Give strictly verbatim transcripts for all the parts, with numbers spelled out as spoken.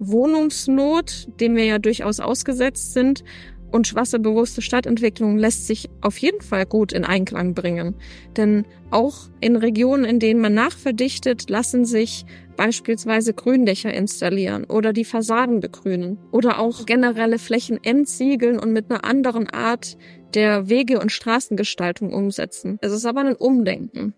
Wohnungsnot, dem wir ja durchaus ausgesetzt sind, und wasserbewusste Stadtentwicklung lässt sich auf jeden Fall gut in Einklang bringen. Denn auch in Regionen, in denen man nachverdichtet, lassen sich beispielsweise Gründächer installieren oder die Fassaden begrünen oder auch generelle Flächen entsiegeln und mit einer anderen Art der Wege- und Straßengestaltung umsetzen. Es ist aber ein Umdenken.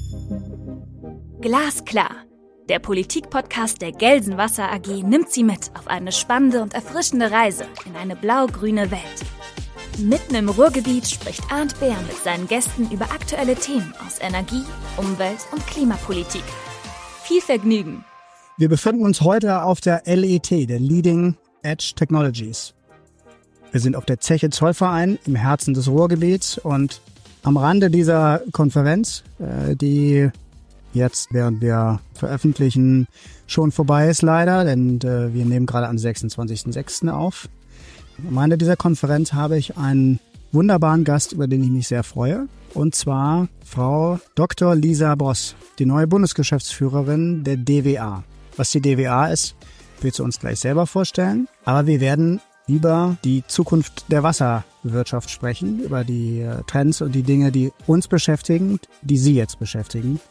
Glasklar. Der Politik-Podcast der Gelsenwasser A G nimmt Sie mit auf eine spannende und erfrischende Reise in eine blau-grüne Welt. Mitten im Ruhrgebiet spricht Arndt Beer mit seinen Gästen über aktuelle Themen aus Energie, Umwelt und Klimapolitik. Viel Vergnügen! Wir befinden uns heute auf der L E T, der Leading Edge Technologies. Wir sind auf der Zeche Zollverein im Herzen des Ruhrgebiets und am Rande dieser Konferenz, die jetzt, während wir veröffentlichen, schon vorbei ist leider, denn äh, wir nehmen gerade am sechsundzwanzigsten sechsten auf. Am Ende dieser Konferenz habe ich einen wunderbaren Gast, über den ich mich sehr freue, und zwar Frau Doktor Lisa Bross, die neue Bundesgeschäftsführerin der D W A. Was die D W A ist, wird sie uns gleich selber vorstellen, aber wir werden über die Zukunft der Wasserwirtschaft sprechen, über die äh, Trends und die Dinge, die uns beschäftigen, die Sie jetzt beschäftigen.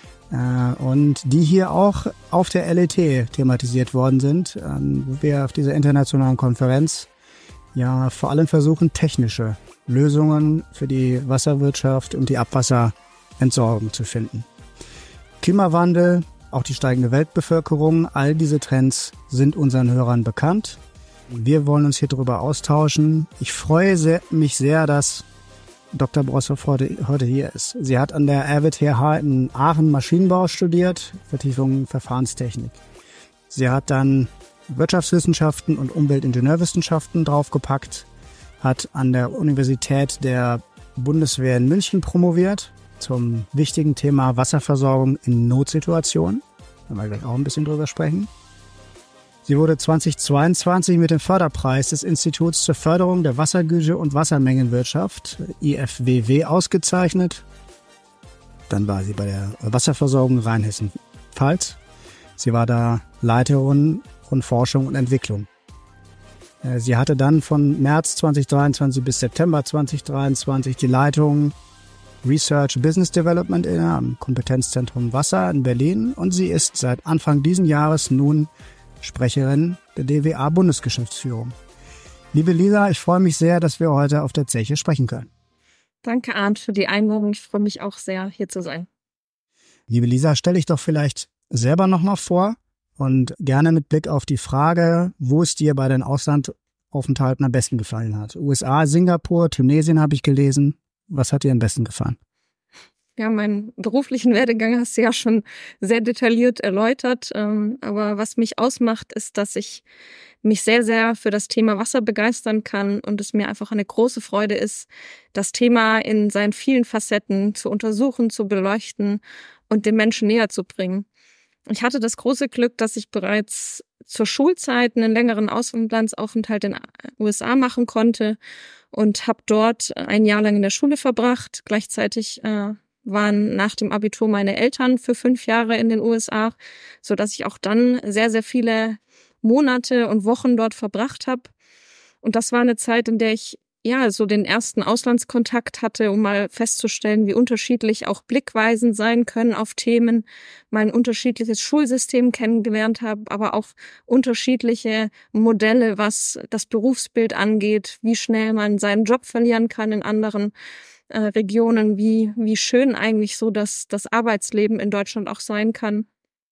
Und die hier auch auf der L E T thematisiert worden sind, wo wir auf dieser internationalen Konferenz ja vor allem versuchen, technische Lösungen für die Wasserwirtschaft und die Abwasserentsorgung zu finden. Klimawandel, auch die steigende Weltbevölkerung, all diese Trends sind unseren Hörern bekannt. Wir wollen uns hier darüber austauschen. Ich freue sehr, mich sehr, dass Doktor Brossow heute, heute hier ist. Sie hat an der R W T H in Aachen Maschinenbau studiert, Vertiefung Verfahrenstechnik. Sie hat dann Wirtschaftswissenschaften und Umweltingenieurwissenschaften draufgepackt, hat an der Universität der Bundeswehr in München promoviert zum wichtigen Thema Wasserversorgung in Notsituationen. Da werden wir gleich auch ein bisschen drüber sprechen. Sie wurde zweitausendzweiundzwanzig mit dem Förderpreis des Instituts zur Förderung der Wassergüte und Wassermengenwirtschaft, I F W W, ausgezeichnet. Dann war sie bei der Wasserversorgung Rheinhessen-Pfalz. Sie war da Leiterin von Forschung und Entwicklung. Sie hatte dann von März zweitausenddreiundzwanzig bis September zweitausenddreiundzwanzig die Leitung Research Business Development inne am Kompetenzzentrum Wasser in Berlin und sie ist seit Anfang diesen Jahres nun Sprecherin der D W A-Bundesgeschäftsführung. Liebe Lisa, ich freue mich sehr, dass wir heute auf der Zeche sprechen können. Danke, Arndt, für die Einladung. Ich freue mich auch sehr, hier zu sein. Liebe Lisa, stell dich doch vielleicht selber nochmal vor und gerne mit Blick auf die Frage, wo es dir bei den Auslandsaufenthalten am besten gefallen hat. U S A, Singapur, Tunesien habe ich gelesen. Was hat dir am besten gefallen? Ja, meinen beruflichen Werdegang hast du ja schon sehr detailliert erläutert. Aber was mich ausmacht, ist, dass ich mich sehr, sehr für das Thema Wasser begeistern kann und es mir einfach eine große Freude ist, das Thema in seinen vielen Facetten zu untersuchen, zu beleuchten und den Menschen näher zu bringen. Ich hatte das große Glück, dass ich bereits zur Schulzeit einen längeren Auslandsaufenthalt in den U S A machen konnte und habe dort ein Jahr lang in der Schule verbracht. Gleichzeitig äh, waren nach dem Abitur meine Eltern für fünf Jahre in den U S A, so dass ich auch dann sehr, sehr viele Monate und Wochen dort verbracht habe. Und das war eine Zeit, in der ich ja so den ersten Auslandskontakt hatte, um mal festzustellen, wie unterschiedlich auch Blickweisen sein können auf Themen, mal ein unterschiedliches Schulsystem kennengelernt habe, aber auch unterschiedliche Modelle, was das Berufsbild angeht, wie schnell man seinen Job verlieren kann in anderen äh, Regionen, wie wie schön eigentlich so das das Arbeitsleben in Deutschland auch sein kann.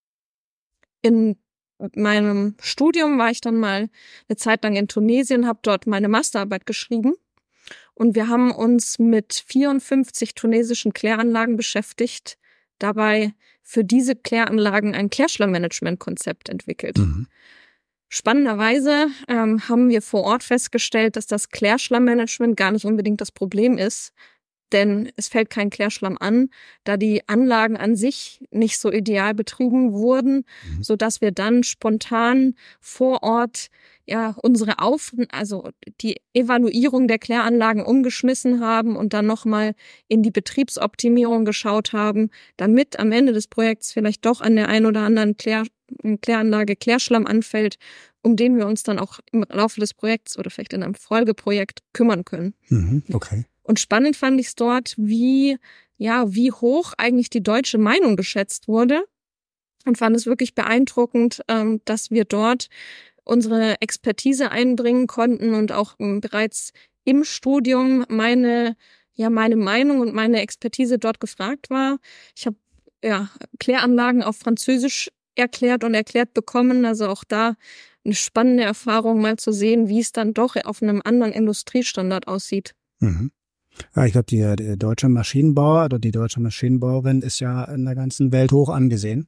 In meinem Studium war ich dann mal eine Zeit lang in Tunesien, habe dort meine Masterarbeit geschrieben und wir haben uns mit vierundfünfzig tunesischen Kläranlagen beschäftigt, dabei für diese Kläranlagen ein Klärschlammmanagement-Konzept entwickelt. Mhm. Spannenderweise ähm, haben wir vor Ort festgestellt, dass das Klärschlammmanagement gar nicht unbedingt das Problem ist, denn es fällt kein Klärschlamm an, da die Anlagen an sich nicht so ideal betrieben wurden, mhm. so dass wir dann spontan vor Ort ja unsere Auf, also die Evaluierung der Kläranlagen umgeschmissen haben und dann nochmal in die Betriebsoptimierung geschaut haben, damit am Ende des Projekts vielleicht doch an der einen oder anderen Klär eine Kläranlage Klärschlamm anfällt, um den wir uns dann auch im Laufe des Projekts oder vielleicht in einem Folgeprojekt kümmern können. Mhm, okay. Und spannend fand ich es dort, wie, ja, wie hoch eigentlich die deutsche Meinung geschätzt wurde. Und fand es wirklich beeindruckend, ähm, dass wir dort unsere Expertise einbringen konnten und auch ähm, bereits im Studium meine, ja, meine Meinung und meine Expertise dort gefragt war. Ich habe ja Kläranlagen auf Französisch erklärt und erklärt bekommen. Also auch da eine spannende Erfahrung, mal zu sehen, wie es dann doch auf einem anderen Industriestandard aussieht. Mhm. Ja, ich glaube, die, der deutsche Maschinenbauer oder die deutsche Maschinenbauerin ist ja in der ganzen Welt hoch angesehen.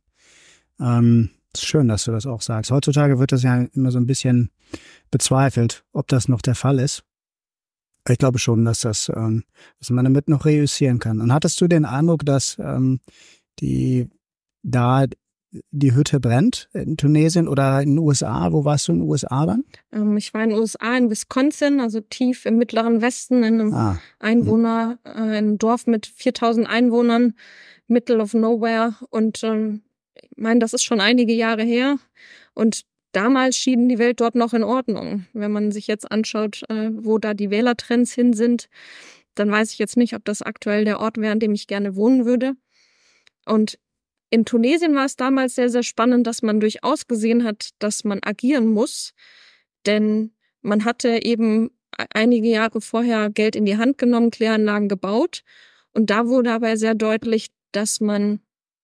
Ähm, ist schön, dass du das auch sagst. Heutzutage wird das ja immer so ein bisschen bezweifelt, ob das noch der Fall ist. Ich glaube schon, dass das, ähm, dass man damit noch reüssieren kann. Und hattest du den Eindruck, dass ähm, die da die Hütte brennt in Tunesien oder in den U S A? Wo warst du in den U S A dann? Ähm, ich war in den U S A, in Wisconsin, also tief im mittleren Westen, in einem Ah. Einwohner, äh, in einem Dorf mit viertausend Einwohnern, middle of nowhere. Und ähm, ich meine, das ist schon einige Jahre her. Und damals schien die Welt dort noch in Ordnung. Wenn man sich jetzt anschaut, äh, wo da die Wählertrends hin sind, dann weiß ich jetzt nicht, ob das aktuell der Ort wäre, an dem ich gerne wohnen würde. Und in Tunesien war es damals sehr, sehr spannend, dass man durchaus gesehen hat, dass man agieren muss. Denn man hatte eben einige Jahre vorher Geld in die Hand genommen, Kläranlagen gebaut. Und da wurde aber sehr deutlich, dass man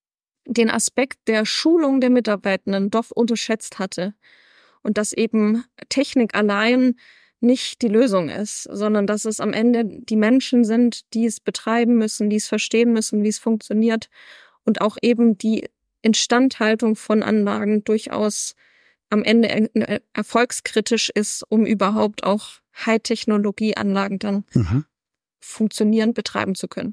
den Aspekt der Schulung der Mitarbeitenden doch unterschätzt hatte. Und dass eben Technik allein nicht die Lösung ist, sondern dass es am Ende die Menschen sind, die es betreiben müssen, die es verstehen müssen, wie es funktioniert. Und auch eben die Instandhaltung von Anlagen durchaus am Ende er- erfolgskritisch ist, um überhaupt auch High-Technologie-Anlagen dann Mhm. funktionierend betreiben zu können.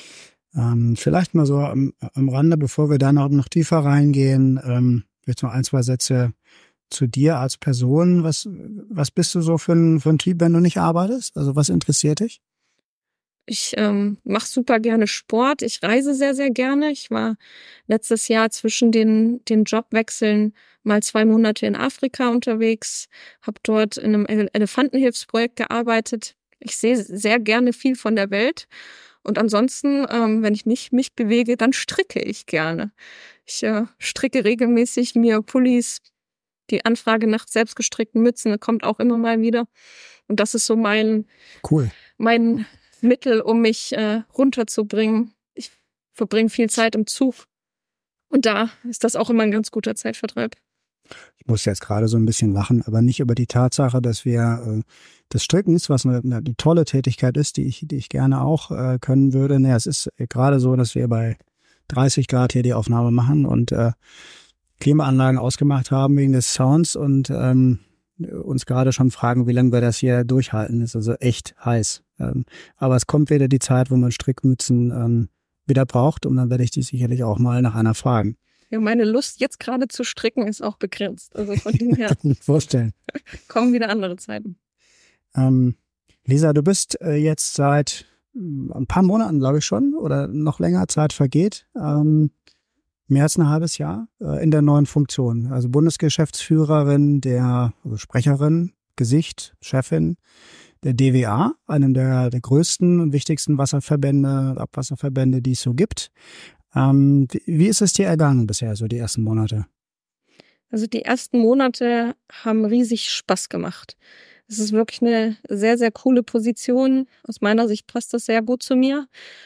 Ähm, vielleicht mal so am, am Rande, bevor wir da noch, noch tiefer reingehen, ähm, jetzt noch ein, zwei Sätze zu dir als Person. Was, was bist du so für ein, für ein Typ, wenn du nicht arbeitest? Also was interessiert dich? Ich ähm, mache super gerne Sport. Ich reise sehr, sehr gerne. Ich war letztes Jahr zwischen den, den Jobwechseln mal zwei Monate in Afrika unterwegs, habe dort in einem Ele- Elefantenhilfsprojekt gearbeitet. Ich sehe sehr gerne viel von der Welt. Und ansonsten, ähm, wenn ich nicht mich bewege, dann stricke ich gerne. Ich äh, stricke regelmäßig mir Pullis. Die Anfrage nach selbstgestrickten Mützen kommt auch immer mal wieder. Und das ist so mein, Cool. mein Mittel, um mich äh, runterzubringen. Ich verbringe viel Zeit im Zug. Und da ist das auch immer ein ganz guter Zeitvertreib. Ich muss jetzt gerade so ein bisschen lachen, aber nicht über die Tatsache, dass wir äh, das Strickens, was eine, eine tolle Tätigkeit ist, die ich, die ich gerne auch äh, können würde. Nee, es ist gerade so, dass wir bei dreißig Grad hier die Aufnahme machen und äh, Klimaanlagen ausgemacht haben wegen des Sounds und ähm, uns gerade schon fragen, wie lange wir das hier durchhalten. Das ist also echt heiß. Ähm, aber es kommt wieder die Zeit, wo man Strickmützen ähm, wieder braucht und dann werde ich die sicherlich auch mal nach einer fragen. Ja, meine Lust, jetzt gerade zu stricken, ist auch begrenzt. Also von dem her Kann ich mir vorstellen. kommen wieder andere Zeiten. Ähm, Lisa, du bist äh, jetzt seit äh, ein paar Monaten, glaube ich schon, oder noch länger, Zeit vergeht, ähm, mehr als ein halbes Jahr äh, in der neuen Funktion. Also Bundesgeschäftsführerin, der also Sprecherin, Gesicht, Chefin der D W A, einem der, der größten und wichtigsten Wasserverbände, Abwasserverbände, die es so gibt. Ähm, wie, wie ist es dir ergangen bisher, so die ersten Monate? Also die ersten Monate haben riesig Spaß gemacht. Es ist wirklich eine sehr, sehr coole Position. Aus meiner Sicht passt das sehr gut zu mir.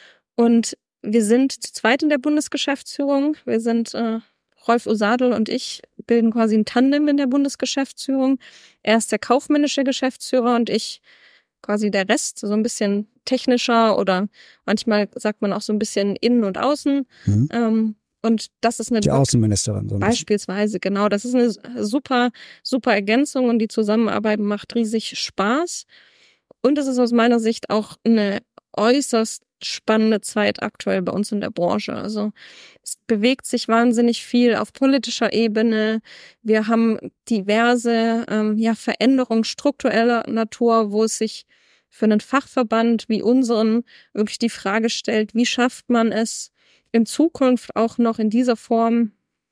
Und wir sind zu zweit in der Bundesgeschäftsführung. Wir sind äh, Rolf Osadel und ich bilden quasi ein Tandem in der Bundesgeschäftsführung. Er ist der kaufmännische Geschäftsführer und ich quasi der Rest, so ein bisschen technischer oder manchmal sagt man auch so ein bisschen innen und außen. Mhm. Ähm, und das ist eine Die Außenministerin. So ein beispielsweise, genau. Das ist eine super, super Ergänzung und die Zusammenarbeit macht riesig Spaß. Und es ist aus meiner Sicht auch eine äußerst spannende Zeit aktuell bei uns in der Branche. Also es bewegt sich wahnsinnig viel auf politischer Ebene. Wir haben diverse ähm, ja, Veränderungen struktureller Natur, wo es sich für einen Fachverband wie unseren wirklich die Frage stellt, wie schafft man es in Zukunft auch noch in dieser Form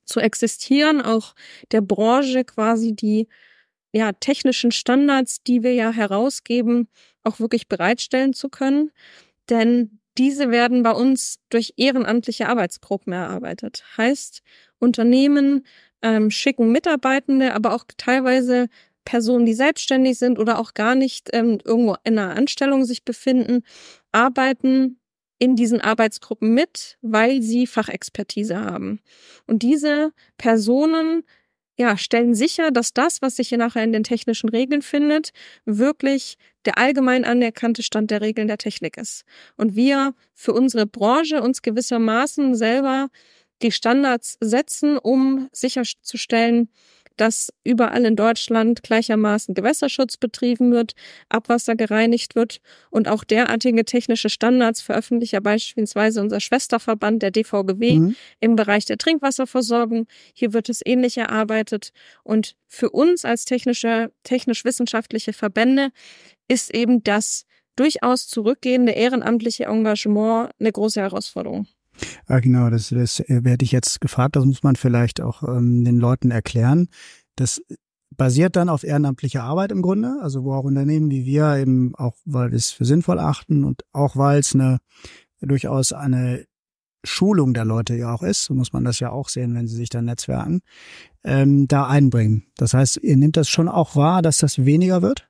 zu existieren, auch der Branche quasi die ja, technischen Standards, die wir ja herausgeben, auch wirklich bereitstellen zu können. Denn diese werden bei uns durch ehrenamtliche Arbeitsgruppen erarbeitet. Heißt, Unternehmen ähm, schicken Mitarbeitende, aber auch teilweise Personen, die selbstständig sind oder auch gar nicht ähm, irgendwo in einer Anstellung sich befinden, arbeiten in diesen Arbeitsgruppen mit, weil sie Fachexpertise haben. Und diese Personen ja, stellen sicher, dass das, was sich hier nachher in den technischen Regeln findet, wirklich der allgemein anerkannte Stand der Regeln der Technik ist. Und wir für unsere Branche uns gewissermaßen selber die Standards setzen, um sicherzustellen, dass überall in Deutschland gleichermaßen Gewässerschutz betrieben wird, Abwasser gereinigt wird und auch derartige technische Standards veröffentlicht ja beispielsweise unser Schwesterverband, der D V G W, mhm. im Bereich der Trinkwasserversorgung. Hier wird es ähnlich erarbeitet und für uns als technische, technisch-wissenschaftliche Verbände ist eben das durchaus zurückgehende ehrenamtliche Engagement eine große Herausforderung. Ja, genau, das, das werde ich jetzt gefragt, das muss man vielleicht auch ähm, den Leuten erklären. Das basiert dann auf ehrenamtlicher Arbeit im Grunde, also wo auch Unternehmen wie wir eben auch, weil wir es für sinnvoll achten und auch weil es eine durchaus eine Schulung der Leute ja auch ist, so muss man das ja auch sehen, wenn sie sich dann netzwerken, ähm, da einbringen. Das heißt, ihr nehmt das schon auch wahr, dass das weniger wird?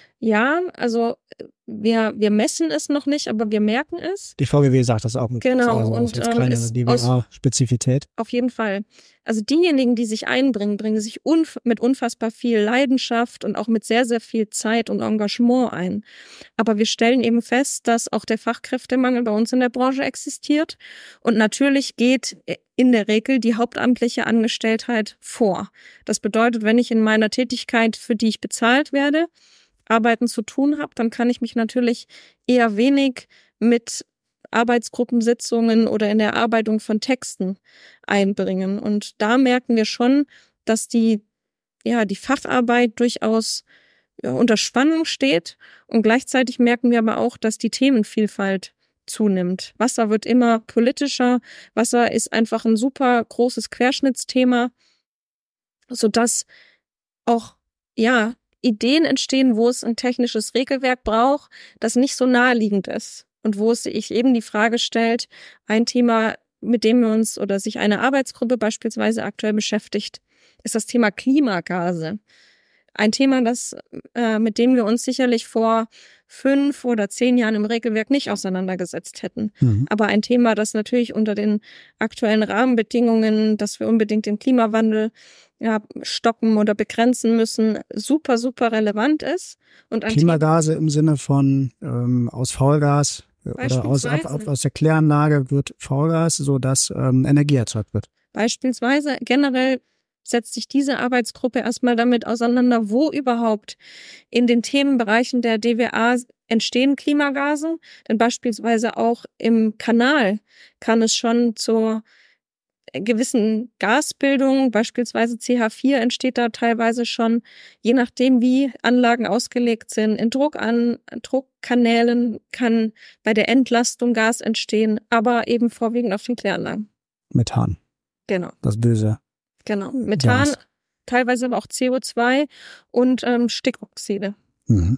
Ja, also wir wir messen es noch nicht, aber wir merken es. Die V G W sagt das auch. Genau. Also und jetzt keine ähm, D W A-Spezifität. Auf jeden Fall. Also diejenigen, die sich einbringen, bringen sich unf- mit unfassbar viel Leidenschaft und auch mit sehr, sehr viel Zeit und Engagement ein. Aber wir stellen eben fest, dass auch der Fachkräftemangel bei uns in der Branche existiert. Und natürlich geht in der Regel die hauptamtliche Angestelltheit vor. Das bedeutet, wenn ich in meiner Tätigkeit, für die ich bezahlt werde, Arbeiten zu tun habe, dann kann ich mich natürlich eher wenig mit Arbeitsgruppensitzungen oder in der Erarbeitung von Texten einbringen. Und da merken wir schon, dass die, ja, die Facharbeit durchaus ja, unter Spannung steht. Und gleichzeitig merken wir aber auch, dass die Themenvielfalt zunimmt. Wasser wird immer politischer. Wasser ist einfach ein super großes Querschnittsthema, sodass auch, ja, Ideen entstehen, wo es ein technisches Regelwerk braucht, das nicht so naheliegend ist und wo es sich eben die Frage stellt, ein Thema, mit dem wir uns oder sich eine Arbeitsgruppe beispielsweise aktuell beschäftigt, ist das Thema Klimagase. Ein Thema, das äh, mit dem wir uns sicherlich vor fünf oder zehn Jahren im Regelwerk nicht auseinandergesetzt hätten. Mhm. Aber ein Thema, das natürlich unter den aktuellen Rahmenbedingungen, dass wir unbedingt den Klimawandel ja, stoppen oder begrenzen müssen, super, super relevant ist. Und ein Klimagase Thema, im Sinne von ähm, aus Faulgas oder aus, ab, ab, aus der Kläranlage wird Faulgas, sodass ähm, Energie erzeugt wird. Beispielsweise generell setzt sich diese Arbeitsgruppe erstmal damit auseinander, wo überhaupt in den Themenbereichen der D W A entstehen Klimagase. Denn beispielsweise auch im Kanal kann es schon zur gewissen Gasbildung, beispielsweise C H vier entsteht da teilweise schon, je nachdem wie Anlagen ausgelegt sind. In Druck an Druckkanälen kann bei der Entlastung Gas entstehen, aber eben vorwiegend auf den Kläranlagen. Methan. Genau. Das Böse. Genau. Methan, Gas. Teilweise aber auch C O zwei und ähm, Stickoxide. Mhm.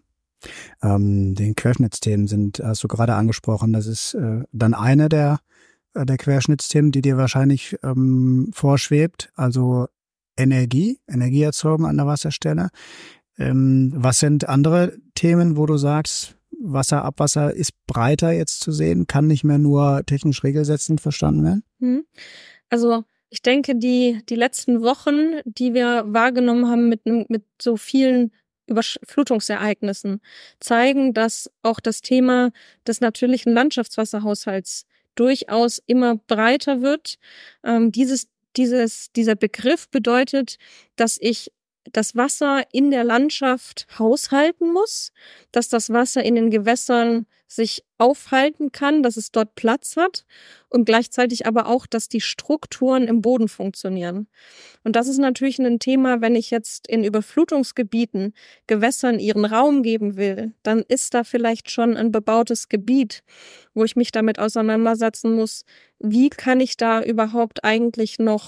Ähm, den Querschnittsthemen sind, hast du gerade angesprochen, das ist äh, dann eine der der Querschnittsthemen, die dir wahrscheinlich ähm, vorschwebt, also Energie, Energieerzeugung an der Wasserstelle. Ähm, was sind andere Themen, wo du sagst, Wasser, Abwasser ist breiter jetzt zu sehen, kann nicht mehr nur technisch regelsetzend verstanden werden? Also ich denke, die die letzten Wochen, die wir wahrgenommen haben mit mit so vielen Überflutungsereignissen, zeigen, dass auch das Thema des natürlichen Landschaftswasserhaushalts durchaus immer breiter wird. Ähm, dieses, dieses, dieser Begriff bedeutet, dass ich das Wasser in der Landschaft haushalten muss, dass das Wasser in den Gewässern sich aufhalten kann, dass es dort Platz hat und gleichzeitig aber auch, dass die Strukturen im Boden funktionieren. Und das ist natürlich ein Thema, wenn ich jetzt in Überflutungsgebieten Gewässern ihren Raum geben will, dann ist da vielleicht schon ein bebautes Gebiet, wo ich mich damit auseinandersetzen muss, wie kann ich da überhaupt eigentlich noch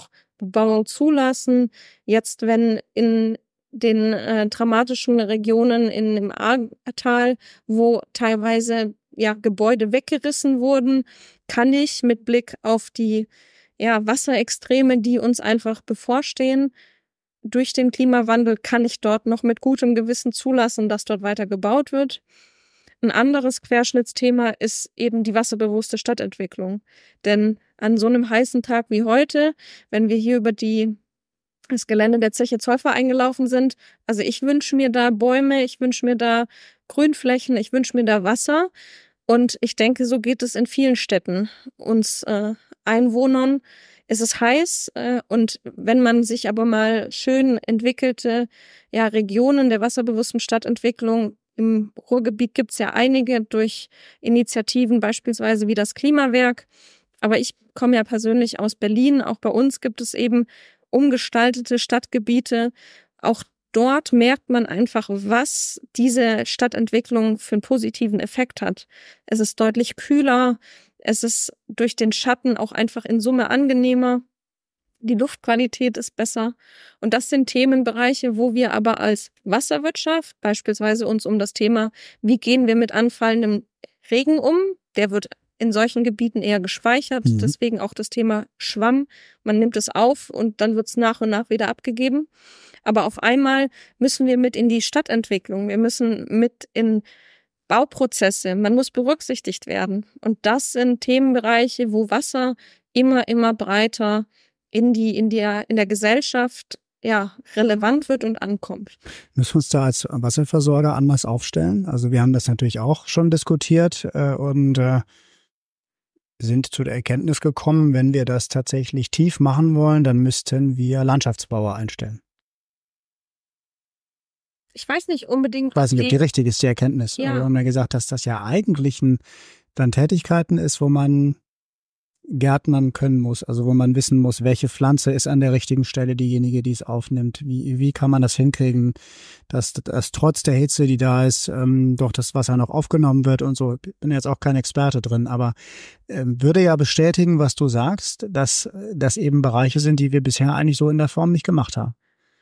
Bebauung zulassen. Jetzt, wenn in den äh, dramatischen Regionen in dem Ahrtal, wo teilweise ja Gebäude weggerissen wurden, kann ich mit Blick auf die ja Wasserextreme, die uns einfach bevorstehen, durch den Klimawandel, kann ich dort noch mit gutem Gewissen zulassen, dass dort weiter gebaut wird. Ein anderes Querschnittsthema ist eben die wasserbewusste Stadtentwicklung. Denn an so einem heißen Tag wie heute, wenn wir hier über die das Gelände der Zeche Zollverein eingelaufen sind. Also ich wünsche mir da Bäume, ich wünsche mir da Grünflächen, ich wünsche mir da Wasser. Und ich denke, so geht es in vielen Städten. Uns äh, Einwohnern ist es heiß. Äh, und wenn man sich aber mal schön entwickelte ja, Regionen der wasserbewussten Stadtentwicklung, im Ruhrgebiet gibt es ja einige durch Initiativen, beispielsweise wie das Klimawerk. Aber ich komme ja persönlich aus Berlin. Auch bei uns gibt es eben umgestaltete Stadtgebiete. Auch dort merkt man einfach, was diese Stadtentwicklung für einen positiven Effekt hat. Es ist deutlich kühler, es ist durch den Schatten auch einfach in Summe angenehmer. Die Luftqualität ist besser. Und das sind Themenbereiche, wo wir aber als Wasserwirtschaft beispielsweise uns um das Thema, wie gehen wir mit anfallendem Regen um, der wird in solchen Gebieten eher gespeichert, mhm. deswegen auch das Thema Schwamm. Man nimmt es auf und dann wird es nach und nach wieder abgegeben. Aber auf einmal müssen wir mit in die Stadtentwicklung, wir müssen mit in Bauprozesse, man muss berücksichtigt werden. Und das sind Themenbereiche, wo Wasser immer, immer breiter in die, in der, in der Gesellschaft ja, relevant wird und ankommt. Müssen wir uns da als Wasserversorger anders aufstellen? Also wir haben das natürlich auch schon diskutiert äh, und äh, sind zu der Erkenntnis gekommen, wenn wir das tatsächlich tief machen wollen, dann müssten wir Landschaftsbauer einstellen. Ich weiß nicht unbedingt. Ich weiß nicht, ob die richtig ist, die Erkenntnis. Ja. Aber wir haben ja gesagt, dass das ja eigentlich ein, dann Tätigkeiten ist, wo man gärtnern können muss, also wo man wissen muss, welche Pflanze ist an der richtigen Stelle diejenige, die es aufnimmt. Wie, wie kann man das hinkriegen, dass, dass trotz der Hitze, die da ist, ähm, doch das Wasser noch aufgenommen wird und so. Ich bin jetzt auch kein Experte drin, aber ähm, würde ja bestätigen, was du sagst, dass das eben Bereiche sind, die wir bisher eigentlich so in der Form nicht gemacht haben.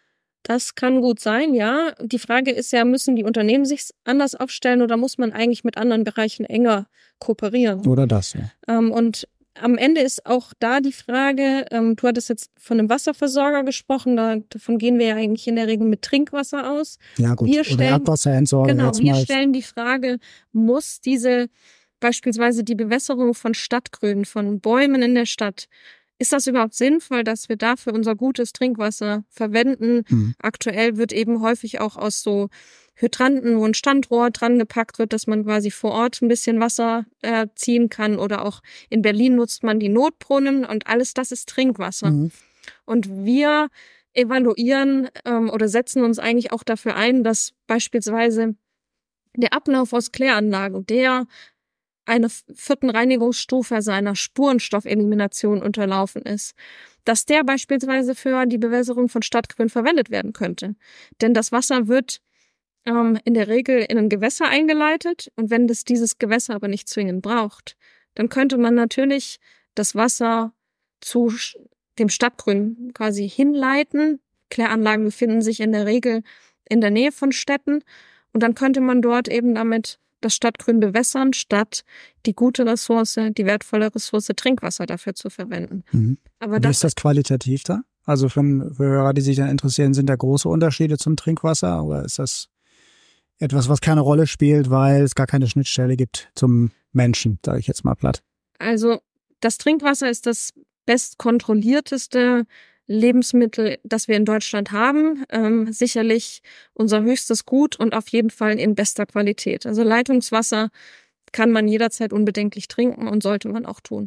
Das kann gut sein, ja. Die Frage ist ja, müssen die Unternehmen sich anders aufstellen oder muss man eigentlich mit anderen Bereichen enger kooperieren? Oder das, ja. Ähm, und am Ende ist auch da die Frage, ähm, du hattest jetzt von einem Wasserversorger gesprochen, da, davon gehen wir ja eigentlich in der Regel mit Trinkwasser aus. Ja gut, wir stellen, oder Abwasserentsorgung. Genau, jetzt wir mal. stellen die Frage, muss diese beispielsweise die Bewässerung von Stadtgrünen, von Bäumen in der Stadt, ist das überhaupt sinnvoll, dass wir dafür unser gutes Trinkwasser verwenden? Mhm. Aktuell wird eben häufig auch aus so Hydranten, wo ein Standrohr dran gepackt wird, dass man quasi vor Ort ein bisschen Wasser äh, ziehen kann. Oder auch in Berlin nutzt man die Notbrunnen und alles das ist Trinkwasser. Mhm. Und wir evaluieren ähm, oder setzen uns eigentlich auch dafür ein, dass beispielsweise der Ablauf aus Kläranlagen, der eine vierten Reinigungsstufe seiner Spurenstoffelimination unterlaufen ist, dass der beispielsweise für die Bewässerung von Stadtgrün verwendet werden könnte. Denn das Wasser wird ähm, in der Regel in ein Gewässer eingeleitet und wenn das dieses Gewässer aber nicht zwingend braucht, dann könnte man natürlich das Wasser zu dem Stadtgrün quasi hinleiten. Kläranlagen befinden sich in der Regel in der Nähe von Städten und dann könnte man dort eben damit das Stadtgrün bewässern, statt die gute Ressource, die wertvolle Ressource Trinkwasser dafür zu verwenden. Mhm. Aber Wie das ist das qualitativ da? Also für, für Hörer, die sich dann interessieren, sind da große Unterschiede zum Trinkwasser oder ist das etwas, was keine Rolle spielt, weil es gar keine Schnittstelle gibt zum Menschen, sage ich jetzt mal platt? Also das Trinkwasser ist das bestkontrollierteste Lebensmittel, das wir in Deutschland haben. Ähm, sicherlich unser höchstes Gut und auf jeden Fall in bester Qualität. Also Leitungswasser kann man jederzeit unbedenklich trinken und sollte man auch tun.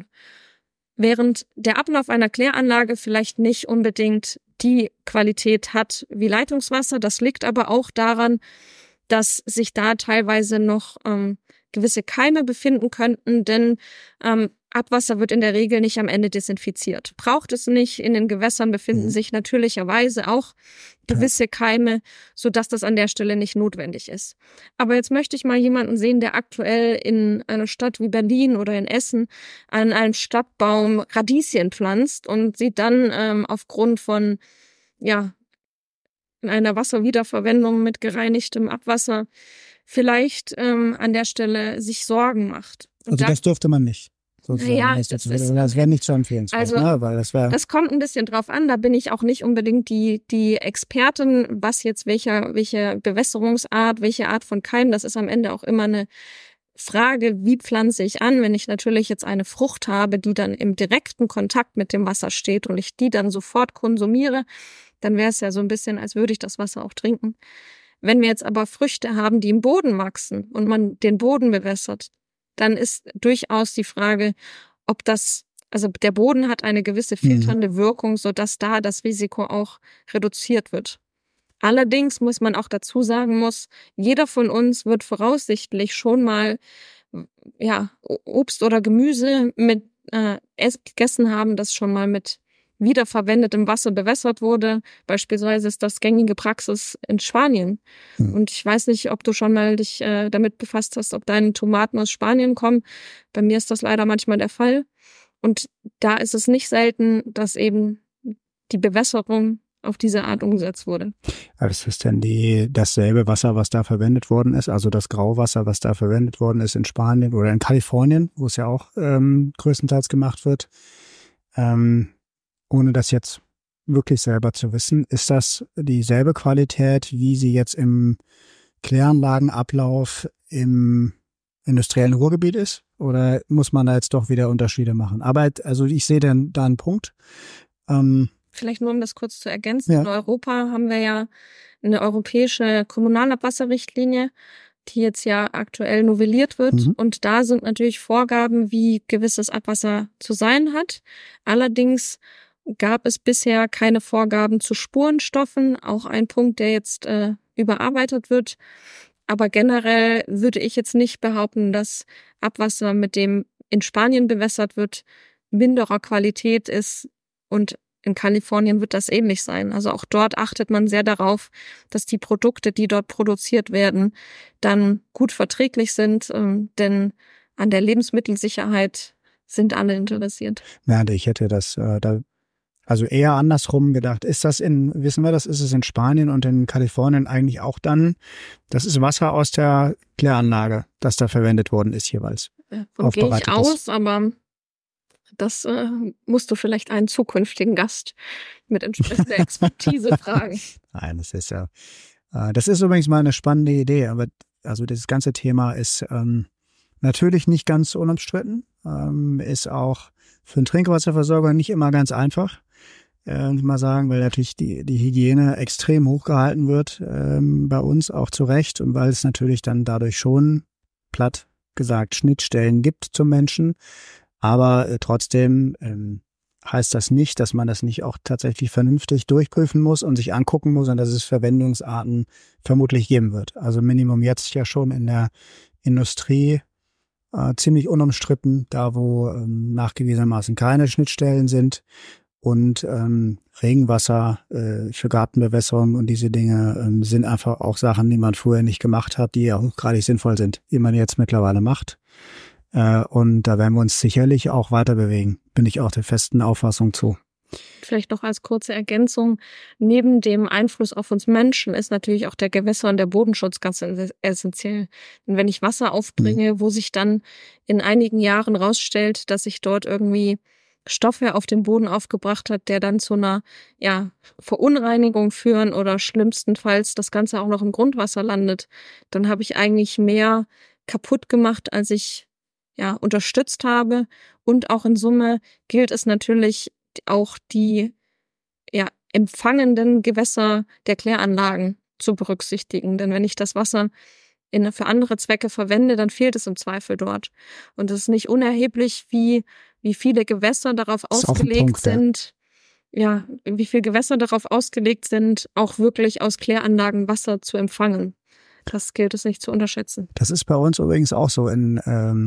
Während der Ablauf einer Kläranlage vielleicht nicht unbedingt die Qualität hat wie Leitungswasser. Das liegt aber auch daran, dass sich da teilweise noch ähm, gewisse Keime befinden könnten, denn ähm, Abwasser wird in der Regel nicht am Ende desinfiziert. Braucht es nicht. In den Gewässern befinden mhm. sich natürlicherweise auch gewisse Keime, sodass das an der Stelle nicht notwendig ist. Aber jetzt möchte ich mal jemanden sehen, der aktuell in einer Stadt wie Berlin oder in Essen an einem Stadtbaum Radieschen pflanzt und sieht dann ähm, aufgrund von, ja, einer Wasserwiederverwendung mit gereinigtem Abwasser vielleicht ähm, an der Stelle sich Sorgen macht. Und also da, das dürfte man nicht. Ja, das, das, das, das wäre nicht so empfehlenswert. Also, ne? Weil das, wär das kommt ein bisschen drauf an. Da bin ich auch nicht unbedingt die die Expertin, was jetzt welcher welche Bewässerungsart, welche Art von Keim. Das ist am Ende auch immer eine Frage, wie pflanze ich an. Wenn ich natürlich jetzt eine Frucht habe, die dann im direkten Kontakt mit dem Wasser steht und ich die dann sofort konsumiere, dann wäre es ja so ein bisschen, als würde ich das Wasser auch trinken. Wenn wir jetzt aber Früchte haben, die im Boden wachsen und man den Boden bewässert, dann ist durchaus die Frage, ob das, also der Boden hat eine gewisse filternde Wirkung, sodass da das Risiko auch reduziert wird. Allerdings muss man auch dazu sagen muss, jeder von uns wird voraussichtlich schon mal ja Obst oder Gemüse mit äh, gegessen haben, das schon mal mit wiederverwendetem Wasser bewässert wurde. Beispielsweise ist das gängige Praxis in Spanien. Hm. Und ich weiß nicht, ob du schon mal dich äh, damit befasst hast, ob deine Tomaten aus Spanien kommen. Bei mir ist das leider manchmal der Fall. Und da ist es nicht selten, dass eben die Bewässerung auf diese Art umgesetzt wurde. Was ist denn die, dasselbe Wasser, was da verwendet worden ist, also das Grauwasser, was da verwendet worden ist in Spanien oder in Kalifornien, wo es ja auch ähm, größtenteils gemacht wird, ähm, ohne das jetzt wirklich selber zu wissen, ist das dieselbe Qualität, wie sie jetzt im Kläranlagenablauf im industriellen Ruhrgebiet ist? Oder muss man da jetzt doch wieder Unterschiede machen? Aber also ich sehe dann da einen Punkt. Ähm, Vielleicht nur, um das kurz zu ergänzen. Ja. In Europa haben wir ja eine europäische Kommunalabwasserrichtlinie, die jetzt ja aktuell novelliert wird. Mhm. Und da sind natürlich Vorgaben, wie gewisses Abwasser zu sein hat. Allerdings gab es bisher keine Vorgaben zu Spurenstoffen, auch ein Punkt, der jetzt äh, überarbeitet wird. Aber generell würde ich jetzt nicht behaupten, dass Abwasser, mit dem in Spanien bewässert wird, minderer Qualität ist, und in Kalifornien wird das ähnlich sein. Also auch dort achtet man sehr darauf, dass die Produkte, die dort produziert werden, dann gut verträglich sind, ähm, denn an der Lebensmittelsicherheit sind alle interessiert. Ja, ich hätte das äh, da Also eher andersrum gedacht. Ist das in, wissen wir das, ist es in Spanien und in Kalifornien eigentlich auch dann, das ist Wasser aus der Kläranlage, das da verwendet worden ist jeweils? Davon gehe ich aus, aber das äh, musst du vielleicht einen zukünftigen Gast mit entsprechender Expertise fragen. Nein, das ist ja, äh, das ist übrigens mal eine spannende Idee, aber also das ganze Thema ist ähm, natürlich nicht ganz unumstritten, ähm, ist auch für den Trinkwasserversorger nicht immer ganz einfach. Äh, mal sagen, weil natürlich die, die Hygiene extrem hochgehalten wird, ähm, bei uns auch zu Recht, und weil es natürlich dann dadurch schon, platt gesagt, Schnittstellen gibt zum Menschen. Aber äh, trotzdem ähm, heißt das nicht, dass man das nicht auch tatsächlich vernünftig durchprüfen muss und sich angucken muss, und dass es Verwendungsarten vermutlich geben wird. Also Minimum jetzt ja schon in der Industrie äh, ziemlich unumstritten, da wo ähm, nachgewiesenermaßen keine Schnittstellen sind. Und ähm, Regenwasser äh, für Gartenbewässerung und diese Dinge ähm, sind einfach auch Sachen, die man früher nicht gemacht hat, die ja hochgradig sinnvoll sind, die man jetzt mittlerweile macht. Äh, und da werden wir uns sicherlich auch weiter bewegen. Bin ich auch der festen Auffassung zu. Vielleicht noch als kurze Ergänzung. Neben dem Einfluss auf uns Menschen ist natürlich auch der Gewässer- und der Bodenschutz ganz essentiell. Denn wenn ich Wasser aufbringe, mhm. wo sich dann in einigen Jahren rausstellt, dass sich dort irgendwie Stoffe auf dem Boden aufgebracht hat, der dann zu einer ja, Verunreinigung führen oder schlimmstenfalls das Ganze auch noch im Grundwasser landet, dann habe ich eigentlich mehr kaputt gemacht, als ich ja unterstützt habe. Und auch in Summe gilt es natürlich auch die ja empfangenden Gewässer der Kläranlagen zu berücksichtigen. Denn wenn ich das Wasser in, für andere Zwecke verwende, dann fehlt es im Zweifel dort. Und es ist nicht unerheblich, wie wie viele Gewässer darauf ausgelegt Punkt, sind, ja. ja, wie viele Gewässer darauf ausgelegt sind, auch wirklich aus Kläranlagen Wasser zu empfangen. Das gilt es nicht zu unterschätzen. Das ist bei uns übrigens auch so. In ähm,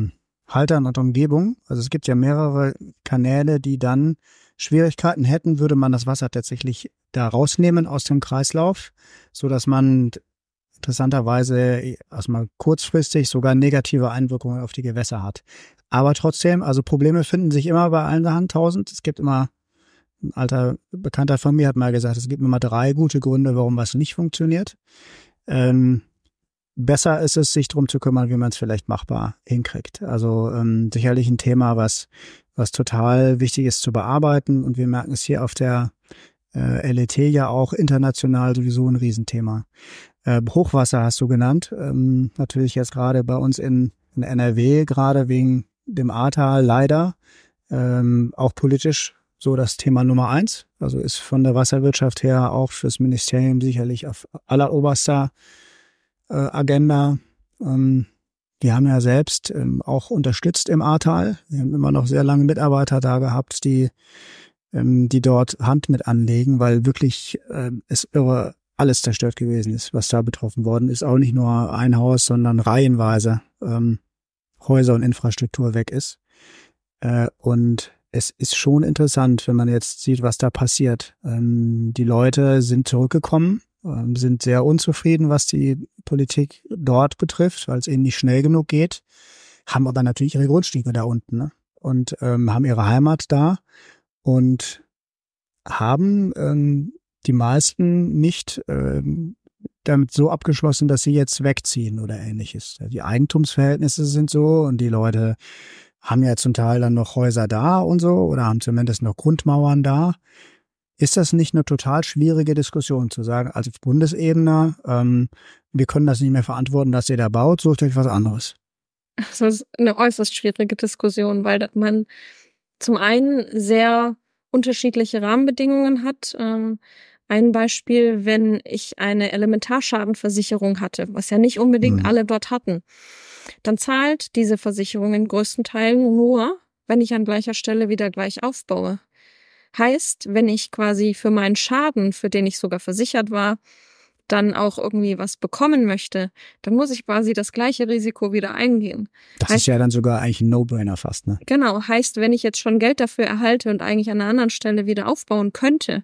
Haltern und Umgebung. Also es gibt ja mehrere Kanäle, die dann Schwierigkeiten hätten, würde man das Wasser tatsächlich da rausnehmen aus dem Kreislauf, so dass man interessanterweise erstmal kurzfristig sogar negative Einwirkungen auf die Gewässer hat. Aber trotzdem, also Probleme finden sich immer bei allen tausend. Es gibt immer, ein alter Bekannter von mir hat mal gesagt, es gibt immer drei gute Gründe, warum was nicht funktioniert. Ähm, besser ist es, sich darum zu kümmern, wie man es vielleicht machbar hinkriegt. Also ähm, sicherlich ein Thema, was was total wichtig ist zu bearbeiten. Und wir merken es hier auf der äh, L E T ja auch international sowieso ein Riesenthema. Äh, Hochwasser hast du genannt. Ähm, natürlich jetzt gerade bei uns in, in N R W, gerade wegen dem Ahrtal leider, ähm, auch politisch so das Thema Nummer eins. Also ist von der Wasserwirtschaft her auch fürs Ministerium sicherlich auf alleroberster äh, Agenda. Ähm, Wir haben ja selbst ähm, auch unterstützt im Ahrtal. Wir haben immer noch sehr lange Mitarbeiter da gehabt, die ähm, die dort Hand mit anlegen, weil wirklich ähm, es irre alles zerstört gewesen ist, was da betroffen worden ist. Auch nicht nur ein Haus, sondern reihenweise ähm, Häuser und Infrastruktur weg ist. Äh, und es ist schon interessant, wenn man jetzt sieht, was da passiert. Ähm, die Leute sind zurückgekommen, sind sehr unzufrieden, was die Politik dort betrifft, weil es ihnen nicht schnell genug geht, haben aber natürlich ihre Grundstücke da unten, ne? Und ähm, haben ihre Heimat da und haben ähm, die meisten nicht ähm, damit so abgeschlossen, dass sie jetzt wegziehen oder ähnliches. Die Eigentumsverhältnisse sind so und die Leute haben ja zum Teil dann noch Häuser da und so oder haben zumindest noch Grundmauern da. Ist das nicht eine total schwierige Diskussion zu sagen, als Bundesebene, ähm, wir können das nicht mehr verantworten, dass ihr da baut, sucht euch was anderes? Das ist eine äußerst schwierige Diskussion, weil man zum einen sehr unterschiedliche Rahmenbedingungen hat. Ähm, ein Beispiel, wenn ich eine Elementarschadenversicherung hatte, was ja nicht unbedingt mhm. alle dort hatten, dann zahlt diese Versicherung in größten Teilen nur, wenn ich an gleicher Stelle wieder gleich aufbaue. Heißt, wenn ich quasi für meinen Schaden, für den ich sogar versichert war, dann auch irgendwie was bekommen möchte, dann muss ich quasi das gleiche Risiko wieder eingehen. Das heißt, ist ja dann sogar eigentlich ein No-Brainer fast, ne? Genau, heißt, wenn ich jetzt schon Geld dafür erhalte und eigentlich an einer anderen Stelle wieder aufbauen könnte,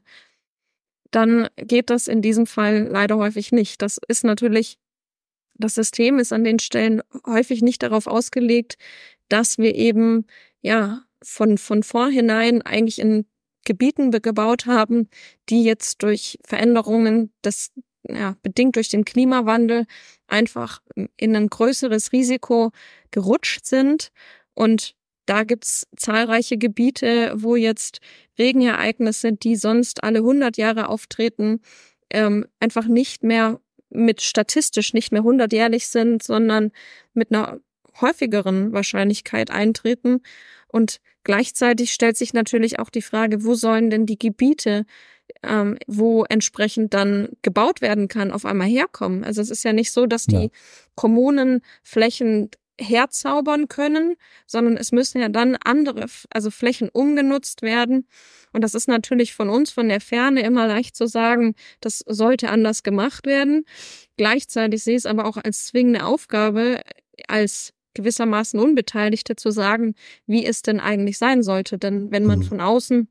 dann geht das in diesem Fall leider häufig nicht. Das ist natürlich, das System ist an den Stellen häufig nicht darauf ausgelegt, dass wir eben, ja, von, von vorhinein eigentlich in Gebieten gebaut haben, die jetzt durch Veränderungen, das ja, bedingt durch den Klimawandel, einfach in ein größeres Risiko gerutscht sind. Und da gibt's zahlreiche Gebiete, wo jetzt Regenereignisse, die sonst alle hundert Jahre auftreten, ähm, einfach nicht mehr mit statistisch nicht mehr hundertjährlich sind, sondern mit einer häufigeren Wahrscheinlichkeit eintreten. Und gleichzeitig stellt sich natürlich auch die Frage, wo sollen denn die Gebiete, ähm, wo entsprechend dann gebaut werden kann, auf einmal herkommen? Also es ist ja nicht so, dass die ja. Kommunen Flächen herzaubern können, sondern es müssen ja dann andere, also Flächen umgenutzt werden. Und das ist natürlich von uns von der Ferne immer leicht zu sagen, das sollte anders gemacht werden. Gleichzeitig sehe ich es aber auch als zwingende Aufgabe, als gewissermaßen Unbeteiligte zu sagen, wie es denn eigentlich sein sollte. Denn wenn man von außen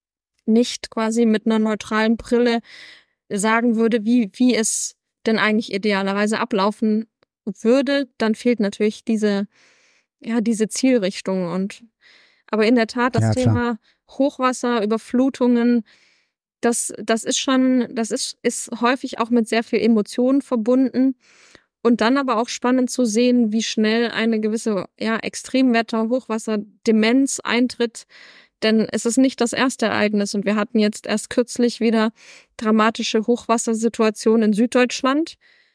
nicht quasi mit einer neutralen Brille sagen würde, wie, wie es denn eigentlich idealerweise ablaufen würde, dann fehlt natürlich diese, ja, diese Zielrichtung. Und aber in der Tat, das ja, Thema Hochwasser, Überflutungen, das, das ist schon, das ist, ist häufig auch mit sehr viel Emotionen verbunden. Und dann aber auch spannend zu sehen, wie schnell eine gewisse, ja, Extremwetter, Hochwasser, Demenz eintritt. Denn es ist nicht das erste Ereignis. Und wir hatten jetzt erst kürzlich wieder dramatische Hochwassersituationen in Süddeutschland.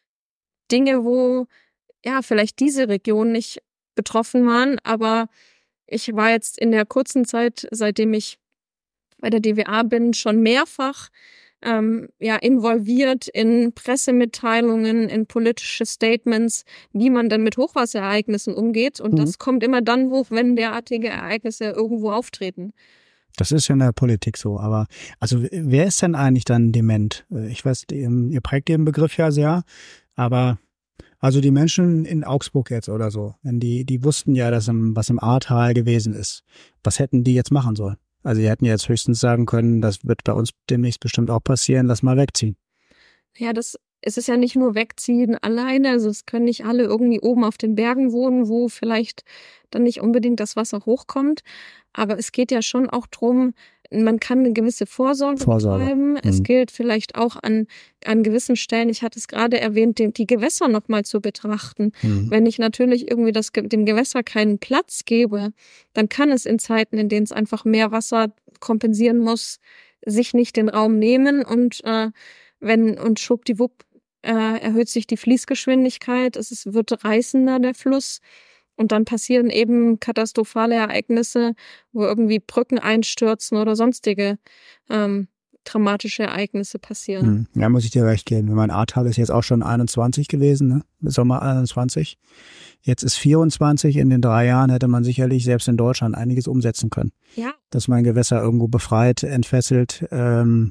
Dinge, wo, ja, vielleicht diese Region nicht betroffen waren. Aber ich war jetzt in der kurzen Zeit, seitdem ich bei der D W A bin, schon mehrfach ähm, ja, involviert in Pressemitteilungen, in politische Statements, wie man denn mit Hochwasserereignissen umgeht. Und mhm. das kommt immer dann hoch, wenn derartige Ereignisse irgendwo auftreten. Das ist ja in der Politik so, aber also wer ist denn eigentlich dann dement? Ich weiß, ihr prägt den Begriff ja sehr, aber Also die Menschen in Augsburg jetzt oder so, wenn die, die wussten ja, dass im, was im Ahrtal gewesen ist. Was hätten die jetzt machen sollen? Also die hätten jetzt höchstens sagen können, das wird bei uns demnächst bestimmt auch passieren, lass mal wegziehen. Ja, das, es ist ja nicht nur wegziehen alleine, also es können nicht alle irgendwie oben auf den Bergen wohnen, wo vielleicht dann nicht unbedingt das Wasser hochkommt. Aber es geht ja schon auch drum, man kann eine gewisse Vorsorge, Vorsorge. betreiben. Mhm. Es gilt vielleicht auch an, an gewissen Stellen, ich hatte es gerade erwähnt, die, die Gewässer nochmal zu betrachten. Mhm. Wenn ich natürlich irgendwie das, dem Gewässer keinen Platz gebe, dann kann es in Zeiten, in denen es einfach mehr Wasser kompensieren muss, sich nicht den Raum nehmen und äh, wenn und schwuppdiwupp äh, erhöht sich die Fließgeschwindigkeit, es ist, wird reißender, der Fluss. Und dann passieren eben katastrophale Ereignisse, wo irgendwie Brücken einstürzen oder sonstige ähm, dramatische Ereignisse passieren. Ja, muss ich dir recht geben. Mein Ahrtal ist jetzt auch schon einundzwanzig gewesen, ne? Sommer einundzwanzig. Jetzt ist vierundzwanzig. In den drei Jahren hätte man sicherlich selbst in Deutschland einiges umsetzen können. Ja. Dass man Gewässer irgendwo befreit, entfesselt, ähm,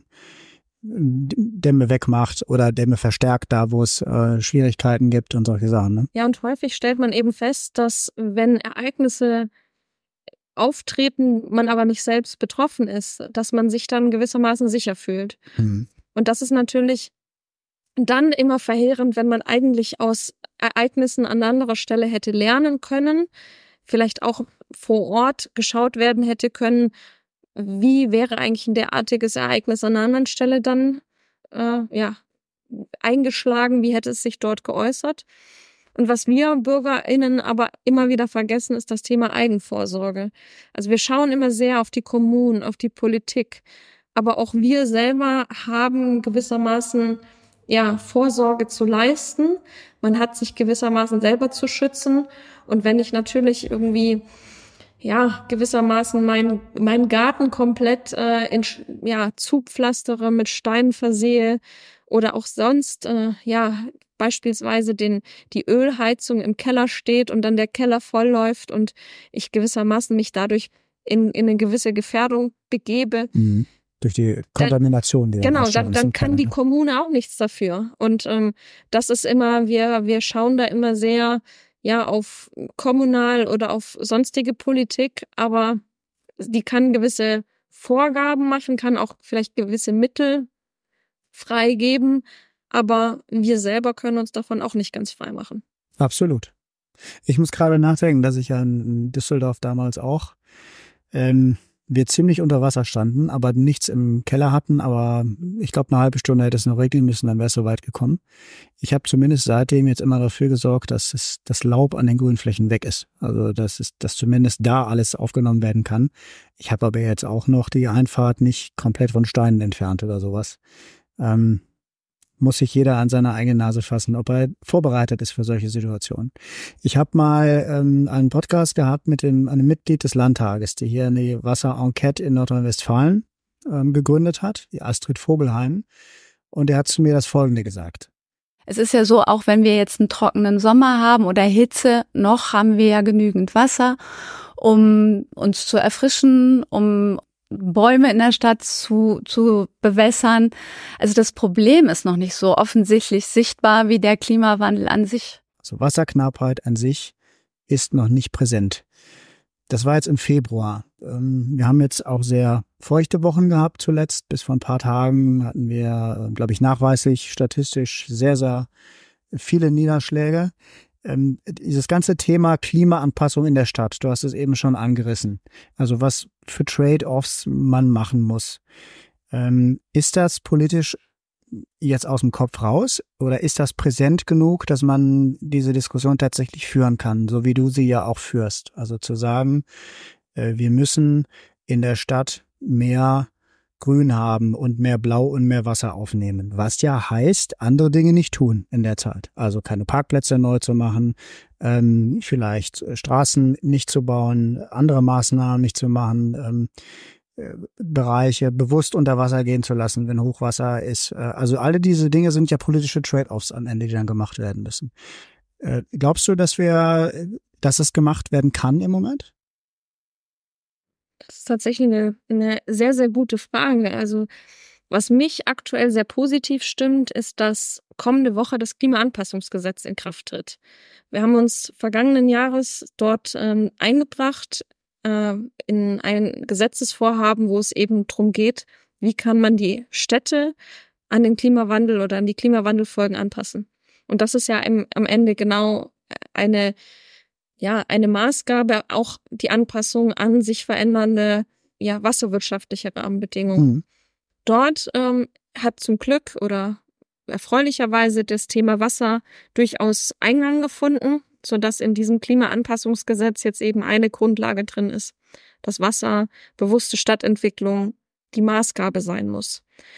Dämme wegmacht oder Dämme verstärkt, da wo es äh, Schwierigkeiten gibt und solche Sachen. Ne? Ja, und häufig stellt man eben fest, dass wenn Ereignisse auftreten, man aber nicht selbst betroffen ist, dass man sich dann gewissermaßen sicher fühlt. Mhm. Und das ist natürlich dann immer verheerend, wenn man eigentlich aus Ereignissen an anderer Stelle hätte lernen können, vielleicht auch vor Ort geschaut werden hätte können, wie wäre eigentlich ein derartiges Ereignis an einer anderen Stelle dann äh, ja, eingeschlagen, wie hätte es sich dort geäußert. Und was wir BürgerInnen aber immer wieder vergessen, ist das Thema Eigenvorsorge. Also wir schauen immer sehr auf die Kommunen, auf die Politik, aber auch wir selber haben gewissermaßen ja Vorsorge zu leisten. Man hat sich gewissermaßen selber zu schützen. Und wenn ich natürlich irgendwie ja, gewissermaßen mein, meinen Garten komplett äh, in, ja, zupflastere, mit Steinen versehe oder auch sonst, äh, ja, beispielsweise den, die Ölheizung im Keller steht und dann der Keller vollläuft und ich gewissermaßen mich dadurch in, in eine gewisse Gefährdung begebe. Mhm. Durch die Kontamination. Die genau, dann, dann kann Keller, die Kommune auch nichts dafür. Und ähm, das ist immer, wir, wir schauen da immer sehr ja, auf kommunal oder auf sonstige Politik, aber die kann gewisse Vorgaben machen, kann auch vielleicht gewisse Mittel freigeben, aber wir selber können uns davon auch nicht ganz frei machen. Absolut. Ich muss gerade nachdenken, dass ich ja in Düsseldorf damals auch ähm, wir ziemlich unter Wasser standen, aber nichts im Keller hatten, aber ich glaube, eine halbe Stunde hätte es noch regnen müssen, dann wäre es so weit gekommen. Ich habe zumindest seitdem jetzt immer dafür gesorgt, dass es, das Laub an den Grünflächen weg ist. Also dass es, dass zumindest da alles aufgenommen werden kann. Ich habe aber jetzt auch noch die Einfahrt nicht komplett von Steinen entfernt oder sowas. Ähm, muss sich jeder an seine eigene Nase fassen, ob er vorbereitet ist für solche Situationen. Ich habe mal ähm, einen Podcast gehabt mit dem, einem Mitglied des Landtages, die hier eine Wasser-Enquete in Nordrhein-Westfalen ähm, gegründet hat, die Astrid Vogelheim. Und er hat zu mir das Folgende gesagt. Es ist ja so, auch wenn wir jetzt einen trockenen Sommer haben oder Hitze, noch haben wir ja genügend Wasser, um uns zu erfrischen, um Bäume in der Stadt zu, zu bewässern. Also das Problem ist noch nicht so offensichtlich sichtbar wie der Klimawandel an sich. Also Wasserknappheit an sich ist noch nicht präsent. Das war jetzt im Februar. Wir haben jetzt auch sehr feuchte Wochen gehabt zuletzt. Bis vor ein paar Tagen hatten wir, glaube ich, nachweislich statistisch sehr, sehr viele Niederschläge. Ähm, dieses ganze Thema Klimaanpassung in der Stadt, du hast es eben schon angerissen. Also was für Trade-offs man machen muss. Ähm, ist das politisch jetzt aus dem Kopf raus oder ist das präsent genug, dass man diese Diskussion tatsächlich führen kann, so wie du sie ja auch führst? Also zu sagen, äh, wir müssen in der Stadt mehr Grün haben und mehr Blau und mehr Wasser aufnehmen. Was ja heißt, andere Dinge nicht tun in der Zeit. Also keine Parkplätze neu zu machen, ähm, vielleicht Straßen nicht zu bauen, andere Maßnahmen nicht zu machen, ähm, äh, Bereiche bewusst unter Wasser gehen zu lassen, wenn Hochwasser ist. Äh, also alle diese Dinge sind ja politische Trade-offs am Ende, die dann gemacht werden müssen. Äh, glaubst du, dass wir, dass es gemacht werden kann im Moment? Das ist tatsächlich eine, eine sehr, sehr gute Frage. Also Was mich aktuell sehr positiv stimmt, ist, dass kommende Woche das Klimaanpassungsgesetz in Kraft tritt. Wir haben uns vergangenen Jahres dort ähm, eingebracht äh, in ein Gesetzesvorhaben, wo es eben darum geht, wie kann man die Städte an den Klimawandel oder an die Klimawandelfolgen anpassen. Und das ist ja im, am Ende genau eine, ja, eine Maßgabe, auch die Anpassung an sich verändernde, ja, wasserwirtschaftliche Rahmenbedingungen. Mhm. Dort ähm, hat zum Glück oder erfreulicherweise das Thema Wasser durchaus Eingang gefunden, sodass in diesem Klimaanpassungsgesetz jetzt eben eine Grundlage drin ist, dass wasserbewusste Stadtentwicklung die Maßgabe sein muss.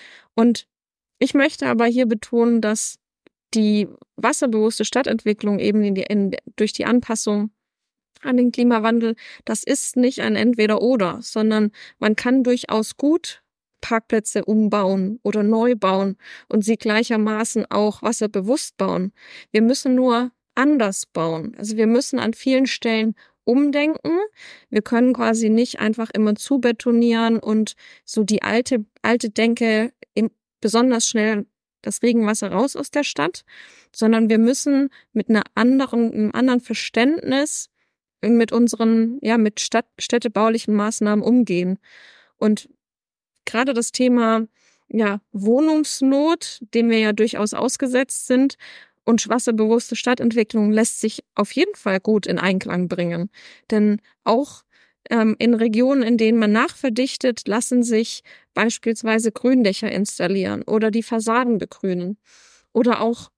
Und ich möchte aber hier betonen, dass die wasserbewusste Stadtentwicklung eben in die, in, durch die Anpassung an den Klimawandel, das ist nicht ein Entweder-Oder, sondern man kann durchaus gut Parkplätze umbauen oder neu bauen und sie gleichermaßen auch wasserbewusst bauen. Wir müssen nur anders bauen. Also wir müssen an vielen Stellen umdenken. Wir können quasi nicht einfach immer zubetonieren und so die alte, alte Denke im, besonders schnell das Regenwasser raus aus der Stadt, sondern wir müssen mit einer anderen, einem anderen Verständnis mit unseren, ja, mit Stadt, städtebaulichen Maßnahmen umgehen. Und gerade das Thema, ja, Wohnungsnot, dem wir ja durchaus ausgesetzt sind, und wasserbewusste Stadtentwicklung lässt sich auf jeden Fall gut in Einklang bringen. Denn auch ähm, in Regionen, in denen man nachverdichtet, lassen sich beispielsweise Gründächer installieren oder die Fassaden begrünen oder auch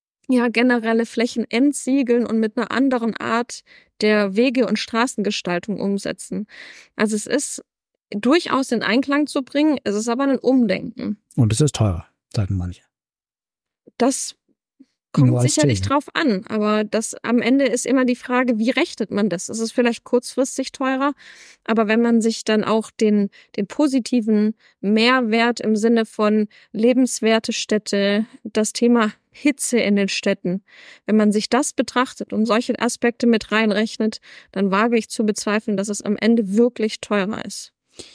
ja generelle Flächen entsiegeln und mit einer anderen Art der Wege- und Straßengestaltung umsetzen. Also es ist durchaus in Einklang zu bringen, es ist aber ein Umdenken. Und es ist teurer, sagen manche. Das kommt sicherlich drauf an, aber das am Ende ist immer die Frage, wie rechnet man das? Es ist vielleicht kurzfristig teurer, aber wenn man sich dann auch den, den positiven Mehrwert im Sinne von lebenswerte Städte, das Thema Hitze in den Städten, wenn man sich das betrachtet und solche Aspekte mit reinrechnet, dann wage ich zu bezweifeln, dass es am Ende wirklich teurer ist.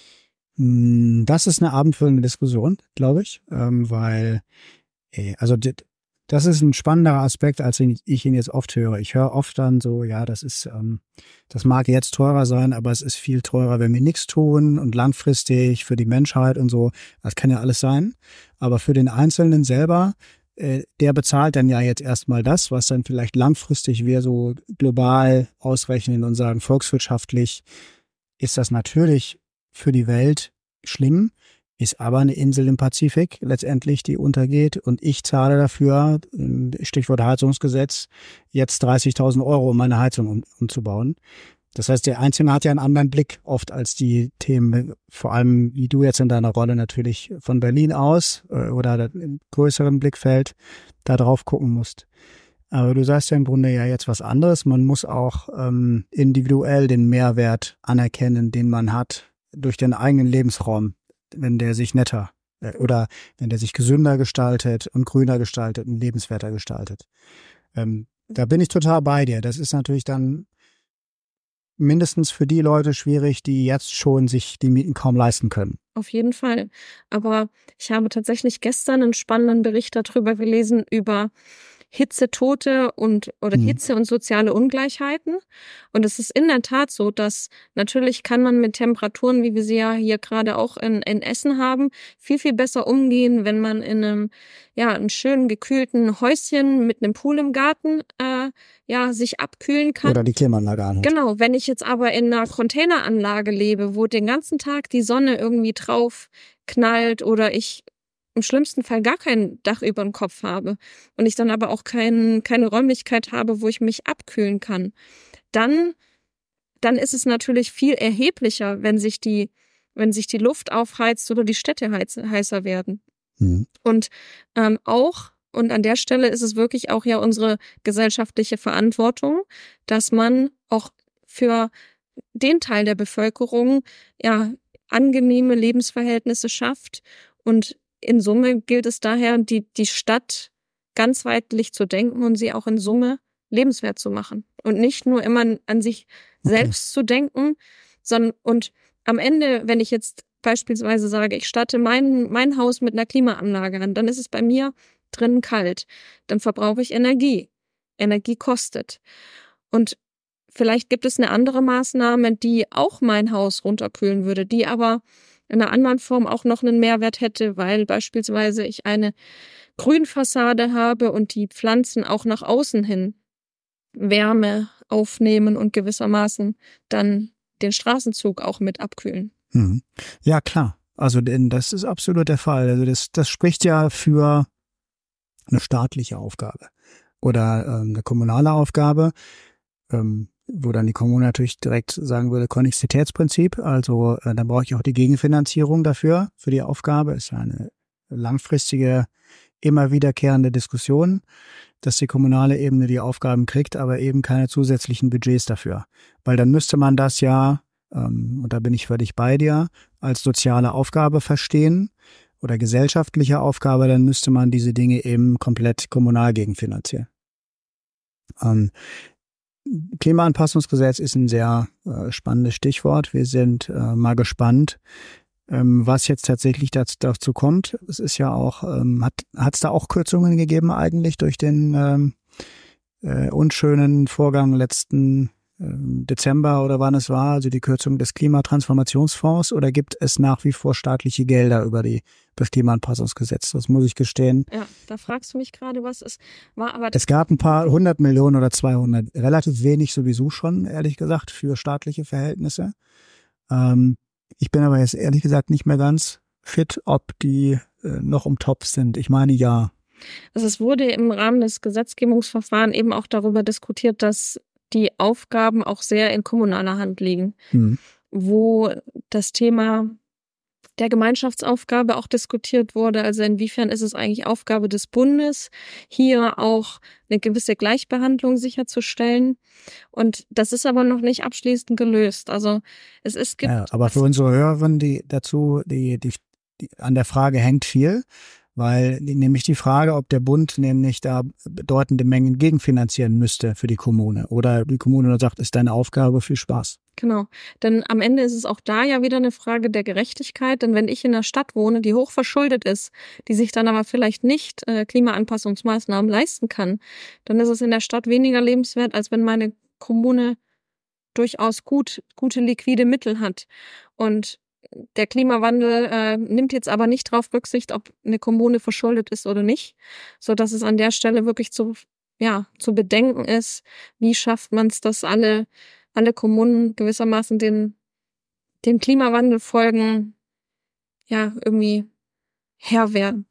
Das ist eine abendfüllende Diskussion, glaube ich, ähm, weil, also das ist ein spannenderer Aspekt, als ich ihn jetzt oft höre. Ich höre oft dann so, ja, das ist, ähm, das mag jetzt teurer sein, aber es ist viel teurer, wenn wir nichts tun und langfristig für die Menschheit und so. Das kann ja alles sein. Aber für den Einzelnen selber, äh, der bezahlt dann ja jetzt erstmal das, was dann vielleicht langfristig wir so global ausrechnen und sagen, volkswirtschaftlich ist das natürlich für die Welt schlimm. Ist aber eine Insel im Pazifik letztendlich, die untergeht und ich zahle dafür, Stichwort Heizungsgesetz, jetzt dreißigtausend Euro, um meine Heizung um, umzubauen. Das heißt, der Einzelne hat ja einen anderen Blick oft als die Themen, vor allem wie du jetzt in deiner Rolle natürlich von Berlin aus oder im größeren Blickfeld da drauf gucken musst. Aber du sagst ja im Grunde ja jetzt was anderes. Man muss auch ähm, individuell den Mehrwert anerkennen, den man hat durch den eigenen Lebensraum, wenn der sich netter äh, oder wenn der sich gesünder gestaltet und grüner gestaltet und lebenswerter gestaltet. Ähm, da bin ich total bei dir. Das ist natürlich dann mindestens für die Leute schwierig, die jetzt schon sich die Mieten kaum leisten können. Auf jeden Fall. Aber ich habe tatsächlich gestern einen spannenden Bericht darüber gelesen, über Hitzetote und oder mhm. Hitze und soziale Ungleichheiten. Und es ist in der Tat so, dass natürlich kann man mit Temperaturen, wie wir sie ja hier gerade auch in, in Essen haben, viel, viel besser umgehen, wenn man in einem, ja, einem schönen gekühlten Häuschen mit einem Pool im Garten, äh, ja, sich abkühlen kann. Oder die Klimaanlage anhat. Genau. Wenn ich jetzt aber in einer Containeranlage lebe, wo den ganzen Tag die Sonne irgendwie drauf knallt oder ich im schlimmsten Fall gar kein Dach über dem Kopf habe und ich dann aber auch kein, keine Räumlichkeit habe, wo ich mich abkühlen kann, dann, dann ist es natürlich viel erheblicher, wenn sich die, wenn sich die Luft aufheizt oder die Städte heiz, heißer werden. Mhm. Und ähm, auch, und an der Stelle ist es wirklich auch ja unsere gesellschaftliche Verantwortung, dass man auch für den Teil der Bevölkerung ja angenehme Lebensverhältnisse schafft. Und in Summe gilt es daher, die, die Stadt ganzheitlich zu denken und sie auch in Summe lebenswert zu machen. Und nicht nur immer an sich selbst okay. zu denken, sondern, und am Ende, wenn ich jetzt beispielsweise sage, ich statte mein, mein Haus mit einer Klimaanlage an, dann ist es bei mir drinnen kalt. Dann verbrauche ich Energie. Energie kostet. Und vielleicht gibt es eine andere Maßnahme, die auch mein Haus runterkühlen würde, die aber in einer anderen Form auch noch einen Mehrwert hätte, weil beispielsweise ich eine Grünfassade habe und die Pflanzen auch nach außen hin Wärme aufnehmen und gewissermaßen dann den Straßenzug auch mit abkühlen. Mhm. Ja, klar. Also denn das ist absolut der Fall. Also das, das spricht ja für eine staatliche Aufgabe oder ähm, eine kommunale Aufgabe, ähm, wo dann die Kommune natürlich direkt sagen würde, Konnexitätsprinzip. Also äh, dann brauche ich auch die Gegenfinanzierung dafür, für die Aufgabe. Ist ja eine langfristige, immer wiederkehrende Diskussion, dass die kommunale Ebene die Aufgaben kriegt, aber eben keine zusätzlichen Budgets dafür. Weil dann müsste man das ja, ähm, und da bin ich völlig bei dir, als soziale Aufgabe verstehen oder gesellschaftliche Aufgabe, dann müsste man diese Dinge eben komplett kommunal gegenfinanzieren. Ähm, Klimaanpassungsgesetz ist ein sehr äh, spannendes Stichwort. Wir sind äh, mal gespannt, ähm, was jetzt tatsächlich dazu, dazu kommt. Es ist ja auch, ähm, hat hat es da auch Kürzungen gegeben eigentlich durch den ähm, äh, unschönen Vorgang letzten ähm, Dezember oder wann es war, also die Kürzung des Klimatransformationsfonds, oder gibt es nach wie vor staatliche Gelder über die das Klimaanpassungsgesetz? Das muss ich gestehen. Ja, da fragst du mich gerade, was es war, aber Es gab ein paar hundert Millionen oder zweihundert, relativ wenig sowieso schon, ehrlich gesagt, für staatliche Verhältnisse. Ähm, ich bin aber jetzt ehrlich gesagt nicht mehr ganz fit, ob die äh, noch im Topf sind. Ich meine, ja. Also es wurde im Rahmen des Gesetzgebungsverfahrens eben auch darüber diskutiert, dass die Aufgaben auch sehr in kommunaler Hand liegen, Hm. wo das Thema der Gemeinschaftsaufgabe auch diskutiert wurde. Also inwiefern ist es eigentlich Aufgabe des Bundes, hier auch eine gewisse Gleichbehandlung sicherzustellen. Und das ist aber noch nicht abschließend gelöst. Also es ist gibt Ja, aber für unsere Hörerinnen, die dazu, die, die, die an der Frage hängt viel, weil die, nämlich die Frage, ob der Bund nämlich da bedeutende Mengen gegenfinanzieren müsste für die Kommune oder die Kommune nur sagt, ist deine Aufgabe, viel Spaß. Genau, denn am Ende ist es auch da ja wieder eine Frage der Gerechtigkeit, denn wenn ich in einer Stadt wohne, die hoch verschuldet ist, die sich dann aber vielleicht nicht äh, Klimaanpassungsmaßnahmen leisten kann, dann ist es in der Stadt weniger lebenswert, als wenn meine Kommune durchaus gut gute liquide Mittel hat. Und der Klimawandel äh, nimmt jetzt aber nicht darauf Rücksicht, ob eine Kommune verschuldet ist oder nicht, so dass es an der Stelle wirklich zu ja zu bedenken ist, wie schafft man es, dass alle alle Kommunen gewissermaßen den, den Klimawandelfolgen ja irgendwie Herr werden.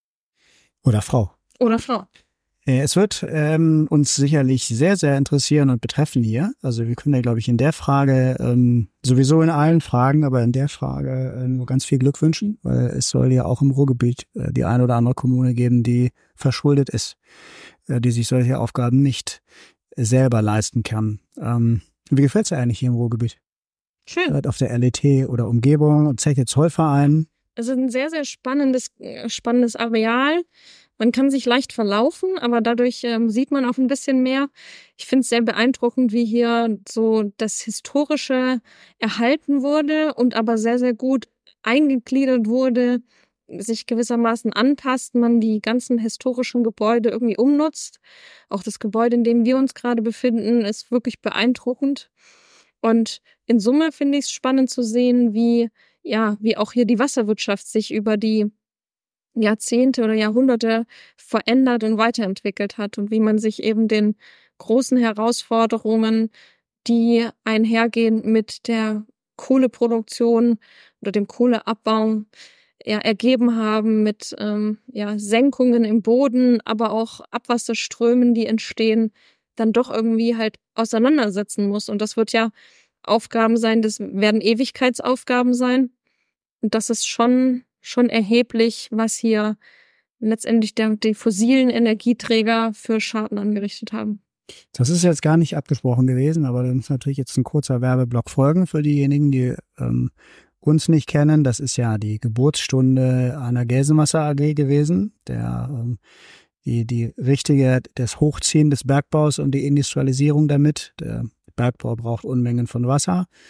Oder Frau. Oder Frau. Es wird ähm, uns sicherlich sehr, sehr interessieren und betreffen hier. Also wir können ja, glaube ich, in der Frage, ähm, sowieso in allen Fragen, aber in der Frage äh, nur ganz viel Glück wünschen, weil es soll ja auch im Ruhrgebiet äh, die eine oder andere Kommune geben, die verschuldet ist, äh, die sich solche Aufgaben nicht selber leisten kann. Ähm, Wie gefällt es dir eigentlich hier im Ruhrgebiet? Schön. Auf der L E T oder Umgebung und Zeche-Zollverein? Es ist ein sehr, sehr spannendes, spannendes Areal. Man kann sich leicht verlaufen, aber dadurch ähm, sieht man auch ein bisschen mehr. Ich finde es sehr beeindruckend, wie hier so das Historische erhalten wurde und aber sehr, sehr gut eingegliedert wurde, sich gewissermaßen anpasst, man die ganzen historischen Gebäude irgendwie umnutzt. Auch das Gebäude, in dem wir uns gerade befinden, ist wirklich beeindruckend. Und in Summe finde ich es spannend zu sehen, wie, ja, wie auch hier die Wasserwirtschaft sich über die Jahrzehnte oder Jahrhunderte verändert und weiterentwickelt hat und wie man sich eben den großen Herausforderungen, die einhergehen mit der Kohleproduktion oder dem Kohleabbau, ja, ergeben haben mit ähm, ja, Senkungen im Boden, aber auch Abwasserströmen, die entstehen, dann doch irgendwie halt auseinandersetzen muss. Und das wird ja Aufgaben sein, das werden Ewigkeitsaufgaben sein. Und das ist schon schon erheblich, was hier letztendlich der, die fossilen Energieträger für Schaden angerichtet haben. Das ist jetzt gar nicht abgesprochen gewesen, aber da muss natürlich jetzt ein kurzer Werbeblock folgen für diejenigen, die ähm, uns nicht kennen. Das ist ja die Geburtsstunde einer Gelsenwasser A G gewesen, der ähm, die die richtige das Hochziehen des Bergbaus und die Industrialisierung damit. Der Bergbau braucht Unmengen von Wasser.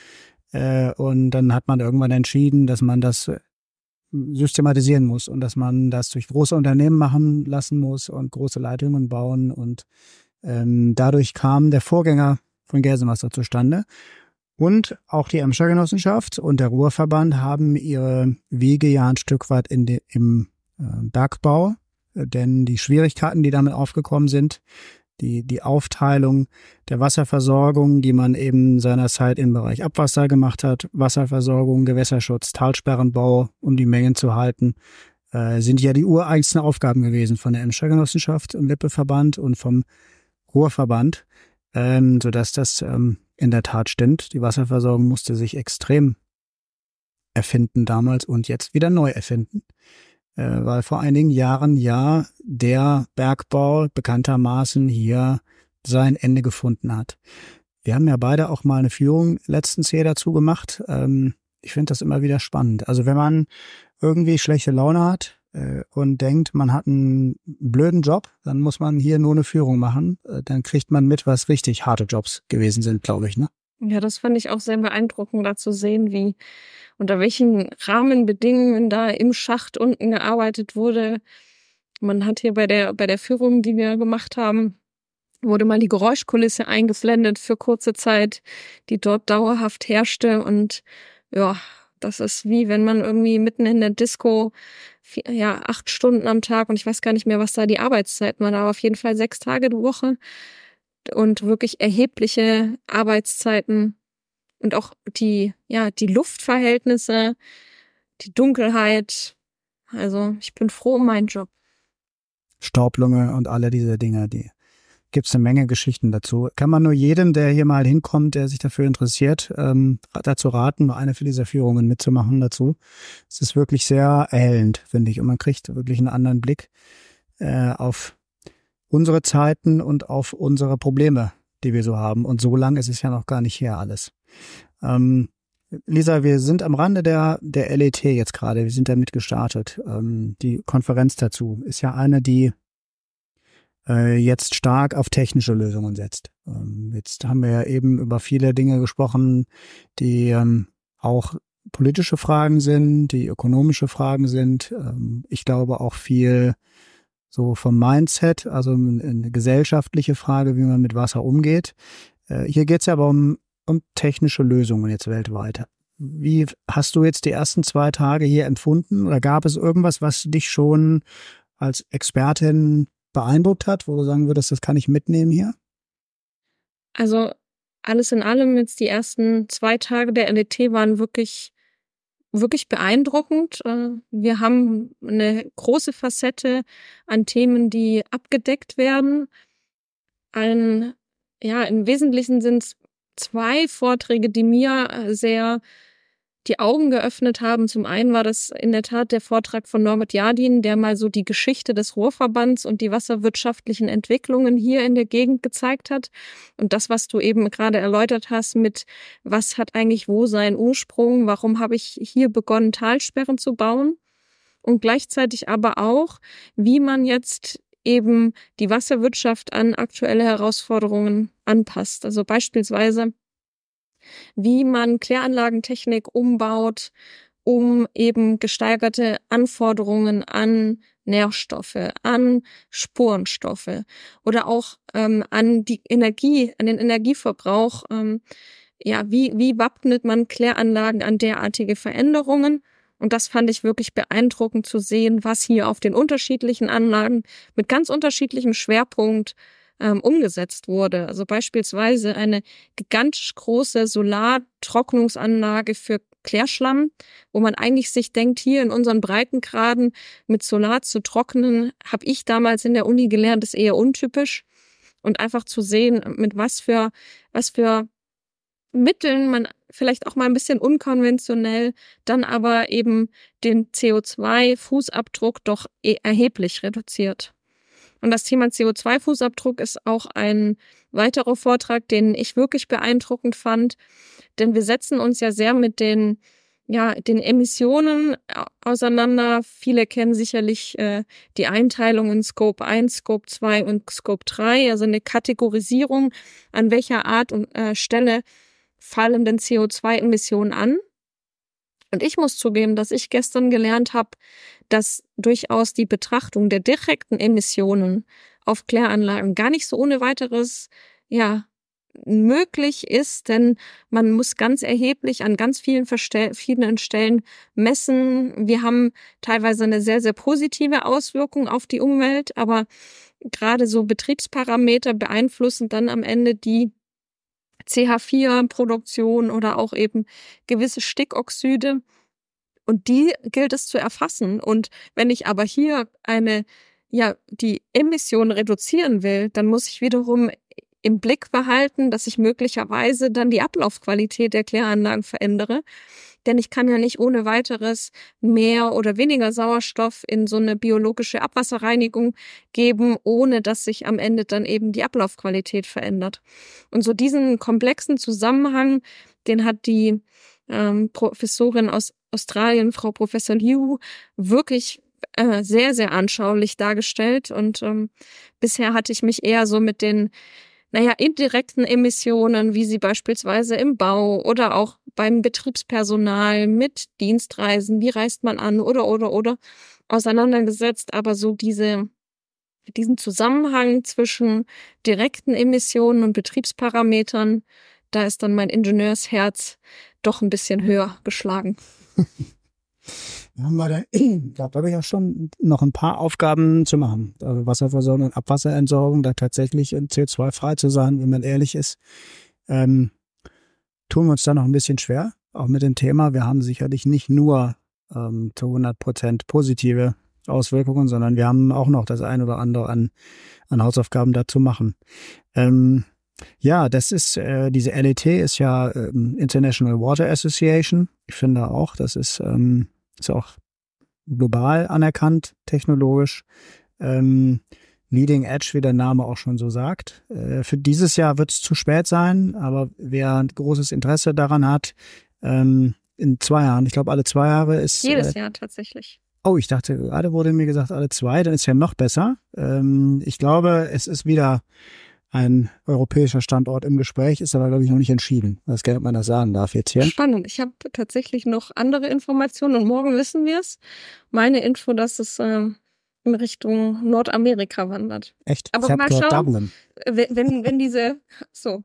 Äh, und dann hat man irgendwann entschieden, dass man das systematisieren muss und dass man das durch große Unternehmen machen lassen muss und große Leitungen bauen. Und ähm, dadurch kam der Vorgänger von Gelsenwasser zustande. Und auch die Emscher Genossenschaft und der Ruhrverband haben ihre Wege ja ein Stück weit in de, im äh, Bergbau, äh, denn die Schwierigkeiten, die damit aufgekommen sind, die die Aufteilung der Wasserversorgung, die man eben seinerzeit im Bereich Abwasser gemacht hat, Wasserversorgung, Gewässerschutz, Talsperrenbau, um die Mengen zu halten, äh, sind ja die ureigensten Aufgaben gewesen von der Emscher Genossenschaft und Lippeverband und vom Ruhrverband, ähm, sodass das ähm, in der Tat stimmt. Die Wasserversorgung musste sich extrem erfinden damals und jetzt wieder neu erfinden, äh, weil vor einigen Jahren ja der Bergbau bekanntermaßen hier sein Ende gefunden hat. Wir haben ja beide auch mal eine Führung letztens hier dazu gemacht. Ähm, ich finde das immer wieder spannend. Also wenn man irgendwie schlechte Laune hat äh, und denkt, man hat einen blöden Job, dann muss man hier nur eine Führung machen. Äh, dann kriegt man mit, was richtig harte Jobs gewesen sind, glaube ich, ne? Ja, das fand ich auch sehr beeindruckend, da zu sehen, wie unter welchen Rahmenbedingungen da im Schacht unten gearbeitet wurde. Man hat hier bei der bei der Führung, die wir gemacht haben, wurde mal die Geräuschkulisse eingeblendet für kurze Zeit, die dort dauerhaft herrschte. Und ja, das ist wie wenn man irgendwie mitten in der Disco vier, ja acht Stunden am Tag, und ich weiß gar nicht mehr, was da die Arbeitszeiten waren, aber auf jeden Fall sechs Tage die Woche und wirklich erhebliche Arbeitszeiten und auch die ja die Luftverhältnisse, die Dunkelheit. Also ich bin froh um meinen Job. Staublunge und alle diese Dinge, die gibt es eine Menge Geschichten dazu. Kann man nur jedem, der hier mal hinkommt, der sich dafür interessiert, ähm, dazu raten, eine für diese Führungen mitzumachen dazu. Es ist wirklich sehr erhellend, finde ich. Und man kriegt wirklich einen anderen Blick äh, auf unsere Zeiten und auf unsere Probleme, die wir so haben. Und so lang ist es ja noch gar nicht her alles. Ähm, Lisa, wir sind am Rande der, der L E T jetzt gerade. Wir sind damit gestartet. Ähm, die Konferenz dazu ist ja eine, die äh, jetzt stark auf technische Lösungen setzt. Ähm, jetzt haben wir ja eben über viele Dinge gesprochen, die ähm, auch politische Fragen sind, die ökonomische Fragen sind. Ähm, ich glaube auch viel so vom Mindset, also eine gesellschaftliche Frage, wie man mit Wasser umgeht. Äh, hier geht es ja aber um und technische Lösungen jetzt weltweit. Wie hast du jetzt die ersten zwei Tage hier empfunden? Oder gab es irgendwas, was dich schon als Expertin beeindruckt hat, wo du sagen würdest, das kann ich mitnehmen hier? Also alles in allem jetzt die ersten zwei Tage der L E T waren wirklich, wirklich beeindruckend. Wir haben eine große Facette an Themen, die abgedeckt werden. Ein, ja, im Wesentlichen sind es zwei Vorträge, die mir sehr die Augen geöffnet haben. Zum einen war das in der Tat der Vortrag von Norbert Jardin, der mal so die Geschichte des Ruhrverbands und die wasserwirtschaftlichen Entwicklungen hier in der Gegend gezeigt hat. Und das, was du eben gerade erläutert hast mit, was hat eigentlich wo seinen Ursprung, warum habe ich hier begonnen, Talsperren zu bauen? Und gleichzeitig aber auch, wie man jetzt eben die Wasserwirtschaft an aktuelle Herausforderungen anpasst. Also beispielsweise, wie man Kläranlagentechnik umbaut, um eben gesteigerte Anforderungen an Nährstoffe, an Spurenstoffe oder auch ähm, an die Energie, an den Energieverbrauch. Ähm, ja, wie, wie wappnet man Kläranlagen an derartige Veränderungen? Und das fand ich wirklich beeindruckend zu sehen, was hier auf den unterschiedlichen Anlagen mit ganz unterschiedlichem Schwerpunkt ähm, umgesetzt wurde. Also beispielsweise eine gigantisch große Solartrocknungsanlage für Klärschlamm, wo man eigentlich sich denkt, hier in unseren Breitengraden mit Solar zu trocknen, habe ich damals in der Uni gelernt, ist eher untypisch. Und einfach zu sehen, mit was für, was für Mitteln man vielleicht auch mal ein bisschen unkonventionell, dann aber eben den C O zwei Fußabdruck doch erheblich reduziert. Und das Thema C O zwei Fußabdruck ist auch ein weiterer Vortrag, den ich wirklich beeindruckend fand, denn wir setzen uns ja sehr mit den ja den Emissionen auseinander. Viele kennen sicherlich äh, die Einteilung in Scope eins, Scope zwei und Scope drei, also eine Kategorisierung, an welcher Art und äh, Stelle fallenden C O zwei Emissionen an. Und ich muss zugeben, dass ich gestern gelernt habe, dass durchaus die Betrachtung der direkten Emissionen auf Kläranlagen gar nicht so ohne weiteres, ja, möglich ist, denn man muss ganz erheblich an ganz vielen verschiedenen Stellen messen. Wir haben teilweise eine sehr, sehr positive Auswirkung auf die Umwelt, aber gerade so Betriebsparameter beeinflussen dann am Ende die C H vier Produktion oder auch eben gewisse Stickoxide. Und die gilt es zu erfassen. Und wenn ich aber hier eine, ja, die Emissionen reduzieren will, dann muss ich wiederum im Blick behalten, dass ich möglicherweise dann die Ablaufqualität der Kläranlagen verändere. Denn ich kann ja nicht ohne weiteres mehr oder weniger Sauerstoff in so eine biologische Abwasserreinigung geben, ohne dass sich am Ende dann eben die Ablaufqualität verändert. Und so diesen komplexen Zusammenhang, den hat die ähm, Professorin aus Australien, Frau Professor Liu, wirklich äh, sehr, sehr anschaulich dargestellt. Und ähm, bisher hatte ich mich eher so mit den naja, indirekten Emissionen, wie sie beispielsweise im Bau oder auch beim Betriebspersonal mit Dienstreisen, wie reist man an oder, oder, oder, auseinandergesetzt. Aber so diese, diesen Zusammenhang zwischen direkten Emissionen und Betriebsparametern, da ist dann mein Ingenieursherz doch ein bisschen höher geschlagen. Haben wir da, ich glaube, da habe ich auch schon noch ein paar Aufgaben zu machen. Also Wasserversorgung und Abwasserentsorgung, da tatsächlich C O zwei frei zu sein, wenn man ehrlich ist. Ähm, tun wir uns da noch ein bisschen schwer, auch mit dem Thema. Wir haben sicherlich nicht nur ähm, zu hundert Prozent positive Auswirkungen, sondern wir haben auch noch das ein oder andere an, an Hausaufgaben dazu machen. Ähm, ja, das ist, äh, diese L E T ist ja ähm, International Water Association. Ich finde auch, das ist, ähm, ist auch global anerkannt, technologisch. Ähm, Leading Edge, wie der Name auch schon so sagt. Äh, für dieses Jahr wird es zu spät sein, aber wer ein großes Interesse daran hat, ähm, in zwei Jahren, ich glaube alle zwei Jahre ist... Jedes äh, Jahr tatsächlich. Oh, ich dachte, gerade wurde mir gesagt, alle zwei, dann ist ja noch besser. Ähm, ich glaube, es ist wieder ein europäischer Standort im Gespräch, ist aber, glaube ich, noch nicht entschieden. Das kann man das sagen darf jetzt hier. Spannend. Ich habe tatsächlich noch andere Informationen und morgen wissen wir es. Meine Info, dass es ähm, in Richtung Nordamerika wandert. Echt? Aber ich mal gehört schauen, Dublin. wenn, wenn, wenn diese, so.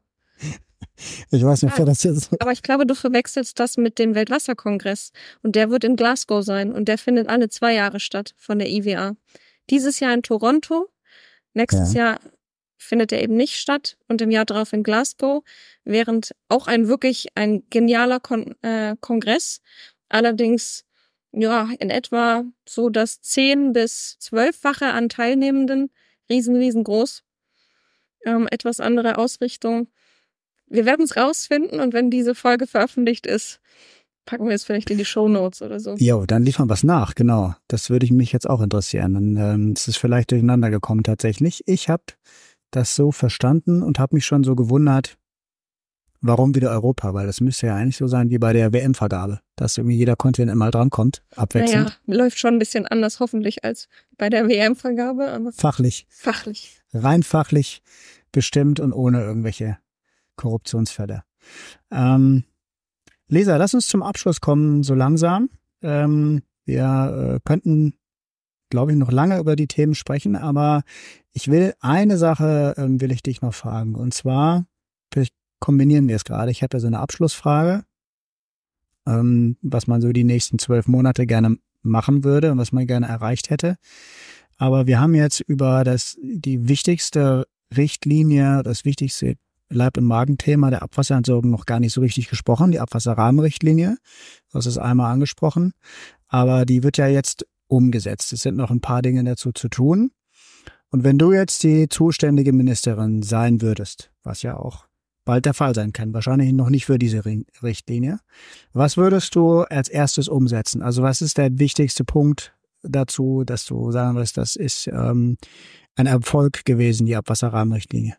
Ich weiß nicht, wer das jetzt... Aber ich glaube, du verwechselst das mit dem Weltwasserkongress. Und der wird in Glasgow sein. Und der findet alle zwei Jahre statt von der I W A. Dieses Jahr in Toronto. Nächstes ja. Jahr findet er eben nicht statt und im Jahr darauf in Glasgow, während auch ein wirklich ein genialer Kon- äh, Kongress, allerdings ja in etwa so das zehn- bis zwölffache an Teilnehmenden, riesen, riesengroß, ähm, etwas andere Ausrichtung. Wir werden es rausfinden und wenn diese Folge veröffentlicht ist, packen wir es vielleicht in die Shownotes oder so. Jo, dann liefern wir es nach, genau. Das würde ich mich jetzt auch interessieren. Dann ähm, ist es vielleicht durcheinander gekommen tatsächlich. Ich habe das so verstanden und habe mich schon so gewundert, warum wieder Europa, weil das müsste ja eigentlich so sein wie bei der W M-Vergabe, dass irgendwie jeder Kontinent mal drankommt, abwechselnd. Naja, läuft schon ein bisschen anders hoffentlich als bei der W M-Vergabe, aber fachlich. Fachlich. Rein fachlich bestimmt und ohne irgendwelche Korruptionsfälle. Ähm, Lisa, lass uns zum Abschluss kommen, so langsam. Ähm, wir äh, könnten, glaube ich, noch lange über die Themen sprechen, aber ich will eine Sache, ähm, will ich dich noch fragen. Und zwar, vielleicht kombinieren wir es gerade. Ich habe ja so eine Abschlussfrage, ähm, was man so die nächsten zwölf Monate gerne machen würde und was man gerne erreicht hätte. Aber wir haben jetzt über das die wichtigste Richtlinie, das wichtigste Leib- und Magenthema der Abwasserentsorgung noch gar nicht so richtig gesprochen, die Abwasserrahmenrichtlinie. Du hast es einmal angesprochen, aber die wird ja jetzt umgesetzt. Es sind noch ein paar Dinge dazu zu tun. Und wenn du jetzt die zuständige Ministerin sein würdest, was ja auch bald der Fall sein kann, wahrscheinlich noch nicht für diese Richtlinie, was würdest du als erstes umsetzen? Also was ist der wichtigste Punkt dazu, dass du sagen wirst, das ist ähm, ein Erfolg gewesen, die Abwasserrahmenrichtlinie?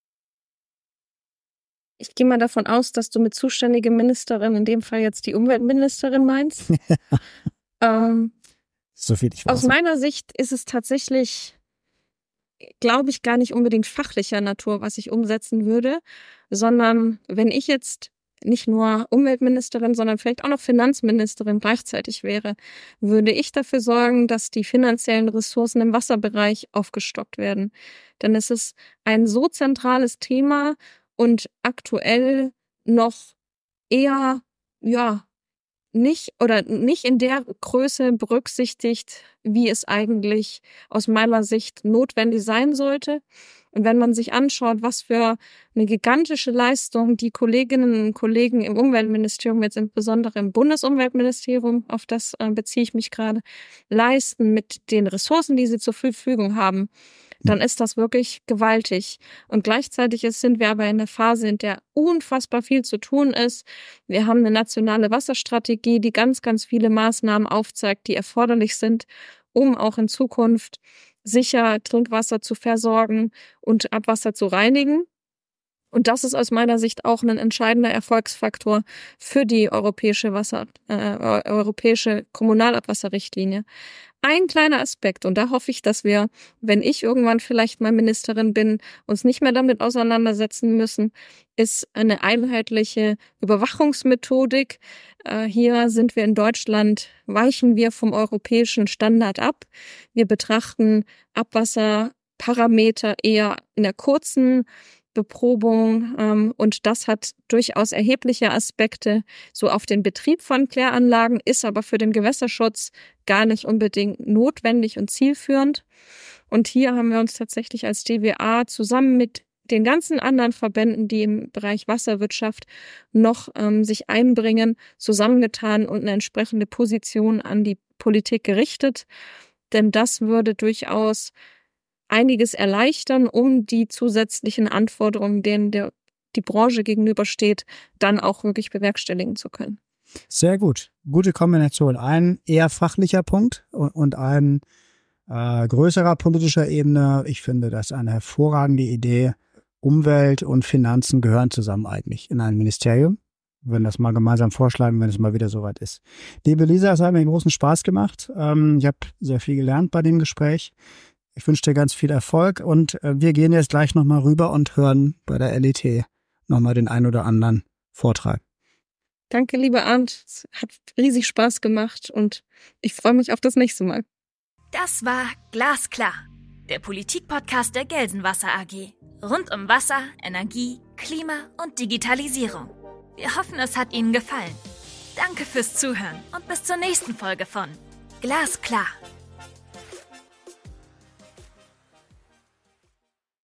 Ich gehe mal davon aus, dass du mit zuständige Ministerin in dem Fall jetzt die Umweltministerin meinst. ähm, so viel ich weiß. Aus meiner Sicht ist es tatsächlich, glaube ich, gar nicht unbedingt fachlicher Natur, was ich umsetzen würde, sondern wenn ich jetzt nicht nur Umweltministerin, sondern vielleicht auch noch Finanzministerin gleichzeitig wäre, würde ich dafür sorgen, dass die finanziellen Ressourcen im Wasserbereich aufgestockt werden. Denn es ist ein so zentrales Thema und aktuell noch eher, ja, nicht oder nicht in der Größe berücksichtigt, wie es eigentlich aus meiner Sicht notwendig sein sollte. Und wenn man sich anschaut, was für eine gigantische Leistung die Kolleginnen und Kollegen im Umweltministerium, jetzt insbesondere im Bundesumweltministerium, auf das äh, beziehe ich mich gerade, leisten mit den Ressourcen, die sie zur Verfügung haben, dann ist das wirklich gewaltig. Und gleichzeitig ist, sind wir aber in einer Phase, in der unfassbar viel zu tun ist. Wir haben eine nationale Wasserstrategie, die ganz, ganz viele Maßnahmen aufzeigt, die erforderlich sind, um auch in Zukunft sicher Trinkwasser zu versorgen und Abwasser zu reinigen. Und das ist aus meiner Sicht auch ein entscheidender Erfolgsfaktor für die europäische Wasser, äh, europäische Kommunalabwasserrichtlinie. Ein kleiner Aspekt, und da hoffe ich, dass wir, wenn ich irgendwann vielleicht mal Ministerin bin, uns nicht mehr damit auseinandersetzen müssen, ist eine einheitliche Überwachungsmethodik. Äh, hier sind wir in Deutschland, weichen wir vom europäischen Standard ab. Wir betrachten Abwasserparameter eher in der kurzen Beprobung ähm, und das hat durchaus erhebliche Aspekte so auf den Betrieb von Kläranlagen, ist aber für den Gewässerschutz gar nicht unbedingt notwendig und zielführend. Und hier haben wir uns tatsächlich als D W A zusammen mit den ganzen anderen Verbänden, die im Bereich Wasserwirtschaft noch ähm, sich einbringen, zusammengetan und eine entsprechende Position an die Politik gerichtet. Denn das würde durchaus einiges erleichtern, um die zusätzlichen Anforderungen, denen der, die Branche gegenübersteht, dann auch wirklich bewerkstelligen zu können. Sehr gut. Gute Kombination. Ein eher fachlicher Punkt und ein äh, größerer politischer Ebene. Ich finde das eine hervorragende Idee. Umwelt und Finanzen gehören zusammen eigentlich in ein Ministerium. Wir werden das mal gemeinsam vorschlagen, wenn es mal wieder soweit ist. Liebe Lisa, es hat mir großen Spaß gemacht. Ähm, ich habe sehr viel gelernt bei dem Gespräch. Ich wünsche dir ganz viel Erfolg und äh, wir gehen jetzt gleich nochmal rüber und hören bei der L E T nochmal den ein oder anderen Vortrag. Danke, lieber Arndt. Es hat riesig Spaß gemacht und ich freue mich auf das nächste Mal. Das war Glasklar, der Politik-Podcast der Gelsenwasser A G. Rund um Wasser, Energie, Klima und Digitalisierung. Wir hoffen, es hat Ihnen gefallen. Danke fürs Zuhören und bis zur nächsten Folge von Glasklar.